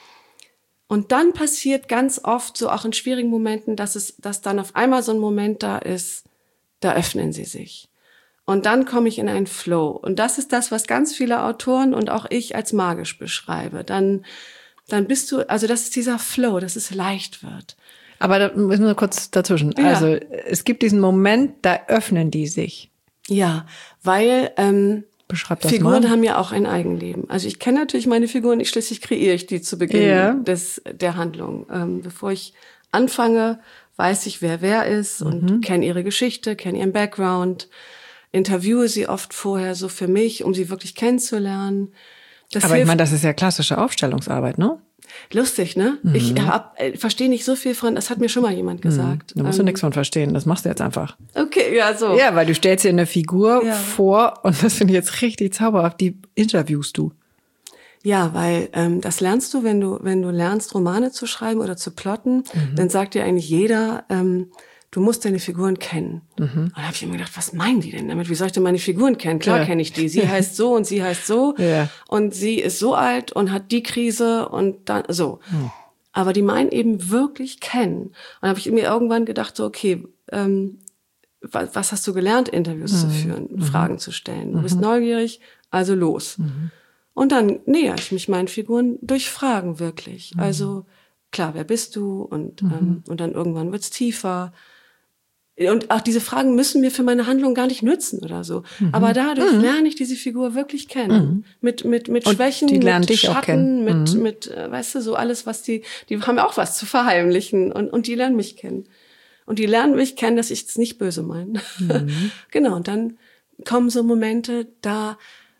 Und dann passiert ganz oft, so auch in schwierigen Momenten, dass es, dass dann auf einmal so ein Moment da ist, da öffnen sie sich. Und dann komme ich in einen Flow. Und das ist das, was ganz viele Autoren und auch ich als magisch beschreibe. Dann, dann bist du, also das ist dieser Flow, dass es leicht wird. Aber da müssen wir kurz dazwischen. Ja. Also es gibt diesen Moment, da öffnen die sich. Ja, weil ähm, Beschreib das Figuren mal. haben ja auch ein Eigenleben. Also ich kenne natürlich meine Figuren, ich schließlich kreiere ich die zu Beginn ja. des der Handlung. Ähm, bevor ich anfange, weiß ich, wer wer ist und mhm. kenne ihre Geschichte, kenne ihren Background. Interviewe sie oft vorher so für mich, um sie wirklich kennenzulernen. Das Aber ich meine, das ist ja klassische Aufstellungsarbeit, ne? Lustig, ne? Mhm. Ich äh, verstehe nicht so viel von, das hat mir schon mal jemand gesagt. Da musst ähm, du nichts von verstehen, das machst du jetzt einfach. Okay, ja, so. Ja, weil du stellst dir eine Figur ja. vor und das finde ich jetzt richtig zauberhaft, die interviewst du. Ja, weil ähm, das lernst du, wenn du wenn du lernst, Romane zu schreiben oder zu plotten, mhm. dann sagt dir eigentlich jeder, ähm, du musst deine Figuren kennen. Mhm. Und da habe ich immer gedacht, was meinen die denn damit? Wie soll ich denn meine Figuren kennen? Klar ja. kenne ich die. Sie heißt so und sie heißt so. Ja. Und sie ist so alt und hat die Krise und dann so. Mhm. Aber die meinen eben wirklich kennen. Und da habe ich mir irgendwann gedacht, so okay, ähm, was, was hast du gelernt, Interviews mhm. zu führen, mhm. Fragen zu stellen? Du mhm. bist neugierig, also los. Mhm. Und dann näher ich mich meinen Figuren durch Fragen wirklich. Mhm. Also klar, wer bist du? Und, mhm. ähm, und dann irgendwann wird's tiefer. Und auch diese Fragen müssen mir für meine Handlung gar nicht nützen oder so. Mhm. Aber dadurch mhm. lerne ich diese Figur wirklich kennen. Mhm. Mit, mit, mit Schwächen, die lernen mit dich Schatten, auch kennen. mit, Mhm. mit, äh, weißt du, so alles, was die, die haben ja auch was zu verheimlichen. Und, und die lernen mich kennen. Und die lernen mich kennen, dass ich es nicht böse meine. Mhm. Genau. Und dann kommen so Momente, da,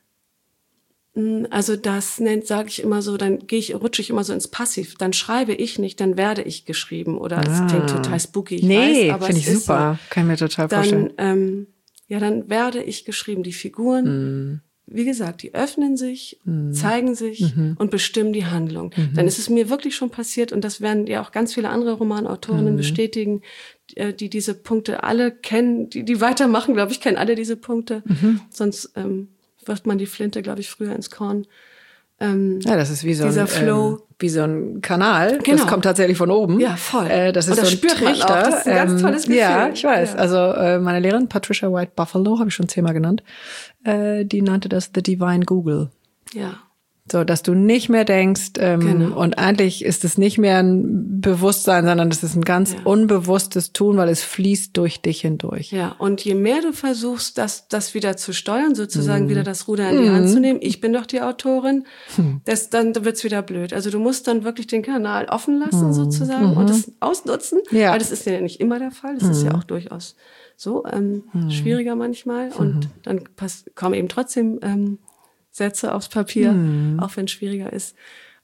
also das nennt, sage ich immer so, dann gehe ich, rutsche ich immer so ins Passiv. Dann schreibe ich nicht, dann werde ich geschrieben. Oder es ah. klingt total spooky, ich nee, weiß, aber finde ich super. So. Kann ich mir total dann, vorstellen. Ähm, ja, dann werde ich geschrieben. Die Figuren, mm. wie gesagt, die öffnen sich, mm. zeigen sich mm-hmm. und bestimmen die Handlung. Mm-hmm. Dann ist es mir wirklich schon passiert und das werden ja auch ganz viele andere Romanautorinnen mm. bestätigen, die, die diese Punkte alle kennen, die, die weitermachen, glaube ich, kennen alle diese Punkte. Mm-hmm. Sonst ähm, wirft man die Flinte, glaube ich, früher ins Korn. Ähm, ja, das ist wie so dieser ein Flow. Ähm, wie so ein Kanal. Genau. Das kommt tatsächlich von oben. Ja, voll. Äh, das ist und das so ein spürt Trichter. Man auch. Das ist ein ganz tolles Gefühl. Ja, ich weiß. Ja. Also äh, meine Lehrerin Patricia White Buffalo, habe ich schon zehnmal genannt, äh, die nannte das The Divine Google. Ja. So, dass du nicht mehr denkst, ähm, Genau. und eigentlich ist es nicht mehr ein Bewusstsein, sondern es ist ein ganz Ja. unbewusstes Tun, weil es fließt durch dich hindurch. Ja, und je mehr du versuchst, das, das wieder zu steuern, sozusagen mm. wieder das Ruder in die mm. Hand zu nehmen, ich bin doch die Autorin, hm. das, dann wird's wieder blöd. Also du musst dann wirklich den Kanal offen lassen, mm. sozusagen, mhm. und das ausnutzen, ja. weil das ist ja nicht immer der Fall, das mm. ist ja auch durchaus so ähm, mm. schwieriger manchmal und mm. dann pass, kommen eben trotzdem ähm, Sätze aufs Papier, mm. auch wenn es schwieriger ist.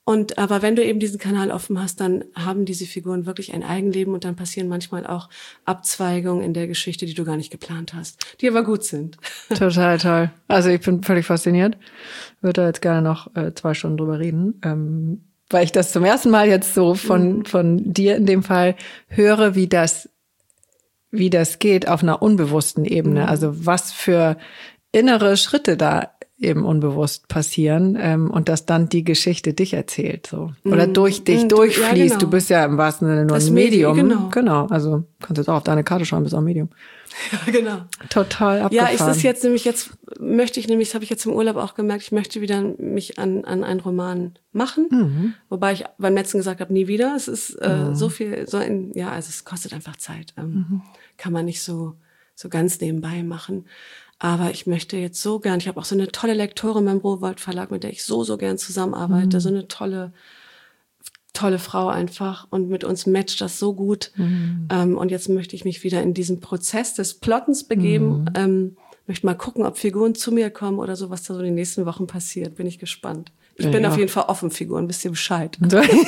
Und aber wenn du eben diesen Kanal offen hast, dann haben diese Figuren wirklich ein Eigenleben und dann passieren manchmal auch Abzweigungen in der Geschichte, die du gar nicht geplant hast, die aber gut sind. Total toll. Also ich bin völlig fasziniert. Würde da jetzt gerne noch äh, zwei Stunden drüber reden, ähm, weil ich das zum ersten Mal jetzt so von mhm. von dir in dem Fall höre, wie das wie das geht auf einer unbewussten Ebene. Mhm. Also was für innere Schritte da eben unbewusst passieren ähm, und dass dann die Geschichte dich erzählt so oder durch dich mm, durchfließt. Ja, genau. Du bist ja im wahrsten Sinne nur das ein Medium. Medium. Genau. genau. Also kannst jetzt auch auf deine Karte schauen, bist auch ein Medium. Ja, genau. Total abgefahren. Ja, ist das jetzt nämlich jetzt möchte ich nämlich, das habe ich jetzt im Urlaub auch gemerkt, ich möchte wieder mich an an einen Roman machen, mhm. wobei ich beim letzten gesagt habe, nie wieder. Es ist äh, mhm. so viel, so ein, ja, also es kostet einfach Zeit. Ähm, mhm. Kann man nicht so so ganz nebenbei machen. Aber ich möchte jetzt so gern, ich habe auch so eine tolle Lektorin beim Rowohlt Verlag, mit der ich so, so gern zusammenarbeite. Mhm. So eine tolle, tolle Frau einfach. Und mit uns matcht das so gut. Mhm. Ähm, und jetzt möchte ich mich wieder in diesen Prozess des Plottens begeben. Mhm. Ähm, möchte mal gucken, ob Figuren zu mir kommen oder so, was da so in den nächsten Wochen passiert. Bin ich gespannt. Ich ja, bin ja. auf jeden Fall offen, Figuren, wisst ihr Bescheid.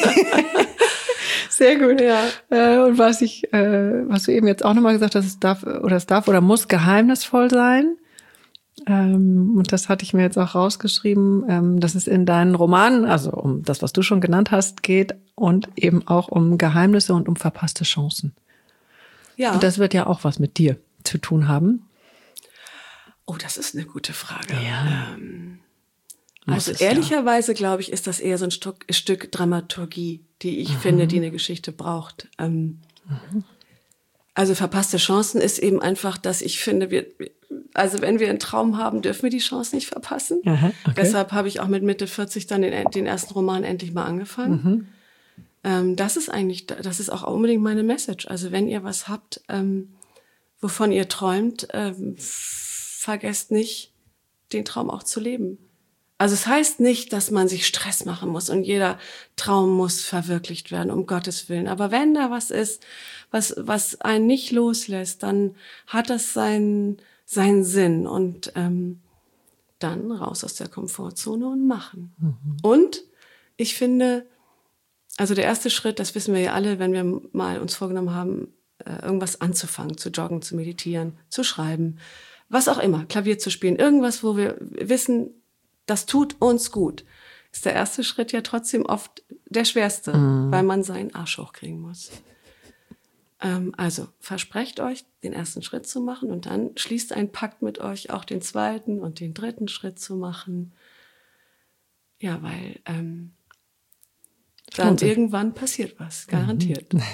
Sehr gut. Ja. Äh, und was ich, äh, was du eben jetzt auch nochmal gesagt hast, es darf oder es darf oder muss geheimnisvoll sein. Ähm, und das hatte ich mir jetzt auch rausgeschrieben, ähm, dass es in deinen Romanen, also um das, was du schon genannt hast, geht und eben auch um Geheimnisse und um verpasste Chancen. Ja. Und das wird ja auch was mit dir zu tun haben. Oh, das ist eine gute Frage. Ja. Ähm, also ehrlicherweise, ja. glaube ich, ist das eher so ein Stück, ein Stück Dramaturgie, die ich mhm. finde, die eine Geschichte braucht. Ähm, mhm. Also verpasste Chancen ist eben einfach, dass ich finde, wir, also wenn wir einen Traum haben, dürfen wir die Chance nicht verpassen. Aha, okay. Deshalb habe ich auch mit Mitte vierzig dann den, den ersten Roman endlich mal angefangen. Mhm. Ähm, das ist eigentlich, das ist auch unbedingt meine Message. Also wenn ihr was habt, ähm, wovon ihr träumt, ähm, vergesst nicht, den Traum auch zu leben. Also es heißt nicht, dass man sich Stress machen muss und jeder Traum muss verwirklicht werden, um Gottes Willen. Aber wenn da was ist, was was einen nicht loslässt, dann hat das seinen seinen Sinn und ähm, dann raus aus der Komfortzone und machen. Mhm. Und ich finde, also der erste Schritt, das wissen wir ja alle, wenn wir mal uns vorgenommen haben, äh, irgendwas anzufangen, zu joggen, zu meditieren, zu schreiben, was auch immer, Klavier zu spielen, irgendwas, wo wir wissen, das tut uns gut, ist der erste Schritt ja trotzdem oft der schwerste, mhm. weil man seinen Arsch hochkriegen muss. Ähm, also versprecht euch, den ersten Schritt zu machen und dann schließt ein Pakt mit euch, auch den zweiten und den dritten Schritt zu machen. Ja, weil ähm, dann irgendwann passiert was, garantiert. Mhm.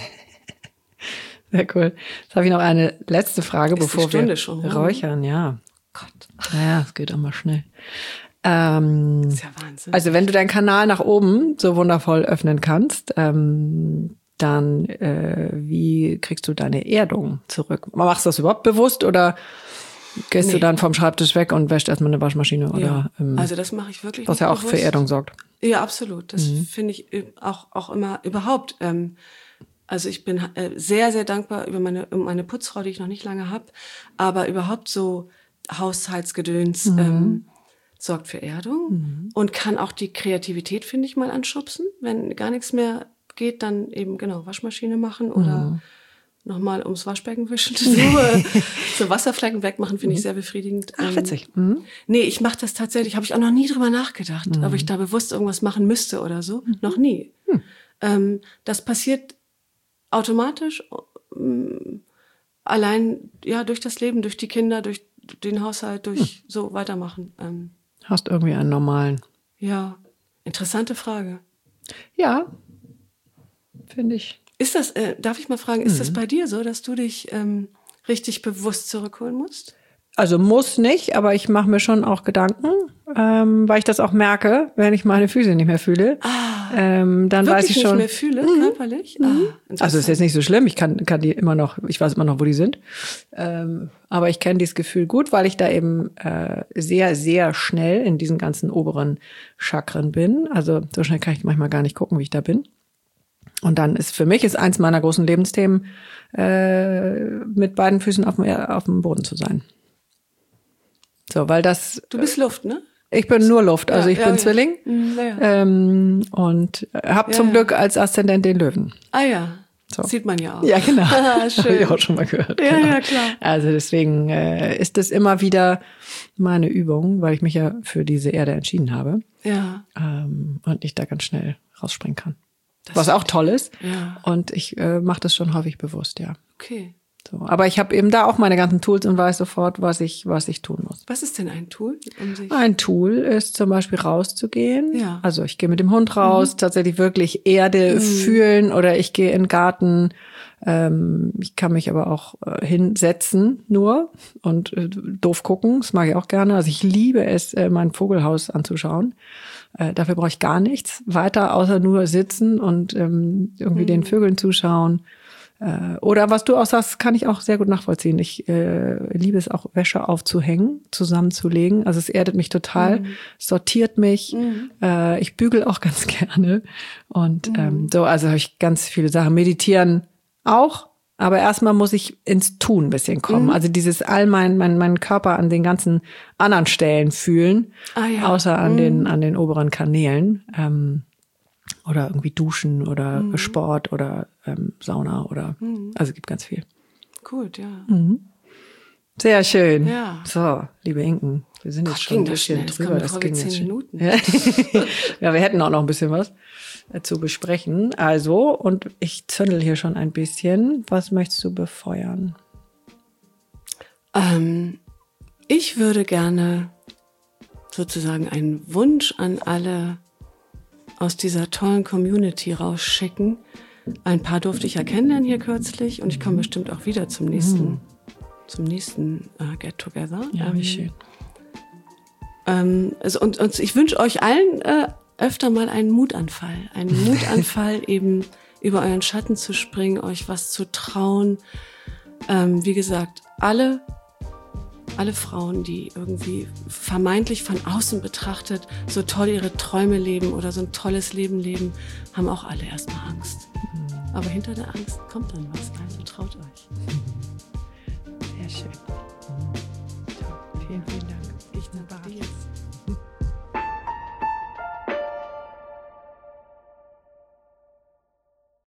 Sehr cool. Jetzt habe ich noch eine letzte Frage, ist bevor die Stunde wir schon räuchern. Ja. Gott. Naja, es geht immer schnell. Ähm, das ist ja Wahnsinn. Also wenn du deinen Kanal nach oben so wundervoll öffnen kannst, ähm, dann äh, wie kriegst du deine Erdung zurück? Machst du das überhaupt bewusst oder gehst nee. du dann vom Schreibtisch weg und wäschst erstmal eine Waschmaschine? Oder, ja, ähm, also das mache ich wirklich was ja auch bewusst. Für Erdung sorgt. Ja, absolut. Das mhm. finde ich auch auch immer überhaupt. Ähm, also ich bin äh, sehr, sehr dankbar über meine, um meine Putzfrau, die ich noch nicht lange habe, aber überhaupt so Haushaltsgedöns mhm. ähm, sorgt für Erdung mhm. und kann auch die Kreativität, finde ich, mal anschubsen. Wenn gar nichts mehr geht, dann eben genau Waschmaschine machen oder mhm. nochmal ums Waschbecken wischen. So, äh, so Wasserflecken wegmachen, finde mhm. ich sehr befriedigend. Ach, witzig. Mhm. Nee, ich mache das tatsächlich, habe ich auch noch nie drüber nachgedacht, mhm. ob ich da bewusst irgendwas machen müsste oder so. Mhm. Noch nie. Mhm. Ähm, das passiert automatisch, ähm, allein ja durch das Leben, durch die Kinder, durch den Haushalt, durch mhm. so weitermachen. Ähm, Hast irgendwie einen normalen. Ja, interessante Frage. Ja, finde ich. Ist das, äh, darf ich mal fragen, ist mhm. das bei dir so, dass du dich ähm, richtig bewusst zurückholen musst? Also muss nicht, aber ich mache mir schon auch Gedanken, ähm, weil ich das auch merke, wenn ich meine Füße nicht mehr fühle. Ah, ähm, dann weiß ich schon. Nicht mehr fühle, mhm. körperlich? Mhm. Ah, also ist jetzt nicht so schlimm, ich kann, kann die immer noch, ich weiß immer noch, wo die sind. Ähm, aber ich kenne dieses Gefühl gut, weil ich da eben äh, sehr, sehr schnell in diesen ganzen oberen Chakren bin. Also so schnell kann ich manchmal gar nicht gucken, wie ich da bin. Und dann ist für mich ist eins meiner großen Lebensthemen, äh, mit beiden Füßen auf dem, auf dem Boden zu sein. So, weil das. Du bist Luft, ne? Ich bin nur Luft, also Ja, ich ja, bin ja. Zwilling Mhm, ja, ja. ähm, und habe Ja, zum ja. Glück als Aszendent den Löwen. Ah ja, So. sieht man ja auch. Ja, genau. Ah, schön. Habe ich auch schon mal gehört. Ja, genau. ja, klar. Also deswegen äh, ist das immer wieder meine Übung, weil ich mich ja für diese Erde entschieden habe Ja, ähm, und ich da ganz schnell rausspringen kann. Das Was auch toll ist. Ja. Und ich äh, mache das schon häufig bewusst, ja. okay. So. Aber ich habe eben da auch meine ganzen Tools und weiß sofort, was ich, was ich tun muss. Was ist denn ein Tool, um sich... Ein Tool ist zum Beispiel rauszugehen. Ja. Also ich gehe mit dem Hund raus, mhm. tatsächlich wirklich Erde mhm. fühlen oder ich gehe in den Garten. Ähm, ich kann mich aber auch äh, hinsetzen nur und äh, doof gucken. Das mag ich auch gerne. Also ich liebe es, äh, mein Vogelhaus anzuschauen. Äh, dafür brauche ich gar nichts weiter, außer nur sitzen und ähm, irgendwie mhm. den Vögeln zuschauen. Oder was du auch sagst, kann ich auch sehr gut nachvollziehen. Ich äh, liebe es auch, Wäsche aufzuhängen, zusammenzulegen. Also es erdet mich total, mhm. sortiert mich. Mhm. Äh, ich bügel auch ganz gerne. Und mhm. ähm, so, also habe ich ganz viele Sachen. Meditieren auch, aber erstmal muss ich ins Tun ein bisschen kommen. Mhm. Also dieses all mein, mein, mein Körper an den ganzen anderen Stellen fühlen, ah, ja. außer an mhm. den, an den oberen Kanälen. Ähm, Oder irgendwie Duschen oder mhm. Sport oder ähm, Sauna oder mhm. also es gibt ganz viel. Gut, ja. Mhm. Sehr schön. Ja. So, liebe Inken, wir sind Gott, jetzt schon ein bisschen das drüber. Das ging zehn jetzt Minuten. Ja. Ja, wir hätten auch noch ein bisschen was äh, zu besprechen. Also, und ich zündel hier schon ein bisschen. Was möchtest du befeuern? Ähm, ich würde gerne sozusagen einen Wunsch an alle aus dieser tollen Community rausschicken. Ein paar durfte ich ja kennenlernen hier kürzlich und ich komme bestimmt auch wieder zum nächsten, mhm. zum nächsten äh, Get-Together. Ja, ähm, wie schön. Ähm, also und, und ich wünsche euch allen äh, öfter mal einen Mutanfall. Einen Mutanfall, eben über euren Schatten zu springen, euch was zu trauen. Ähm, wie gesagt, alle Alle Frauen, die irgendwie vermeintlich von außen betrachtet so toll ihre Träume leben oder so ein tolles Leben leben, haben auch alle erstmal Angst. Aber hinter der Angst kommt dann was, also traut euch.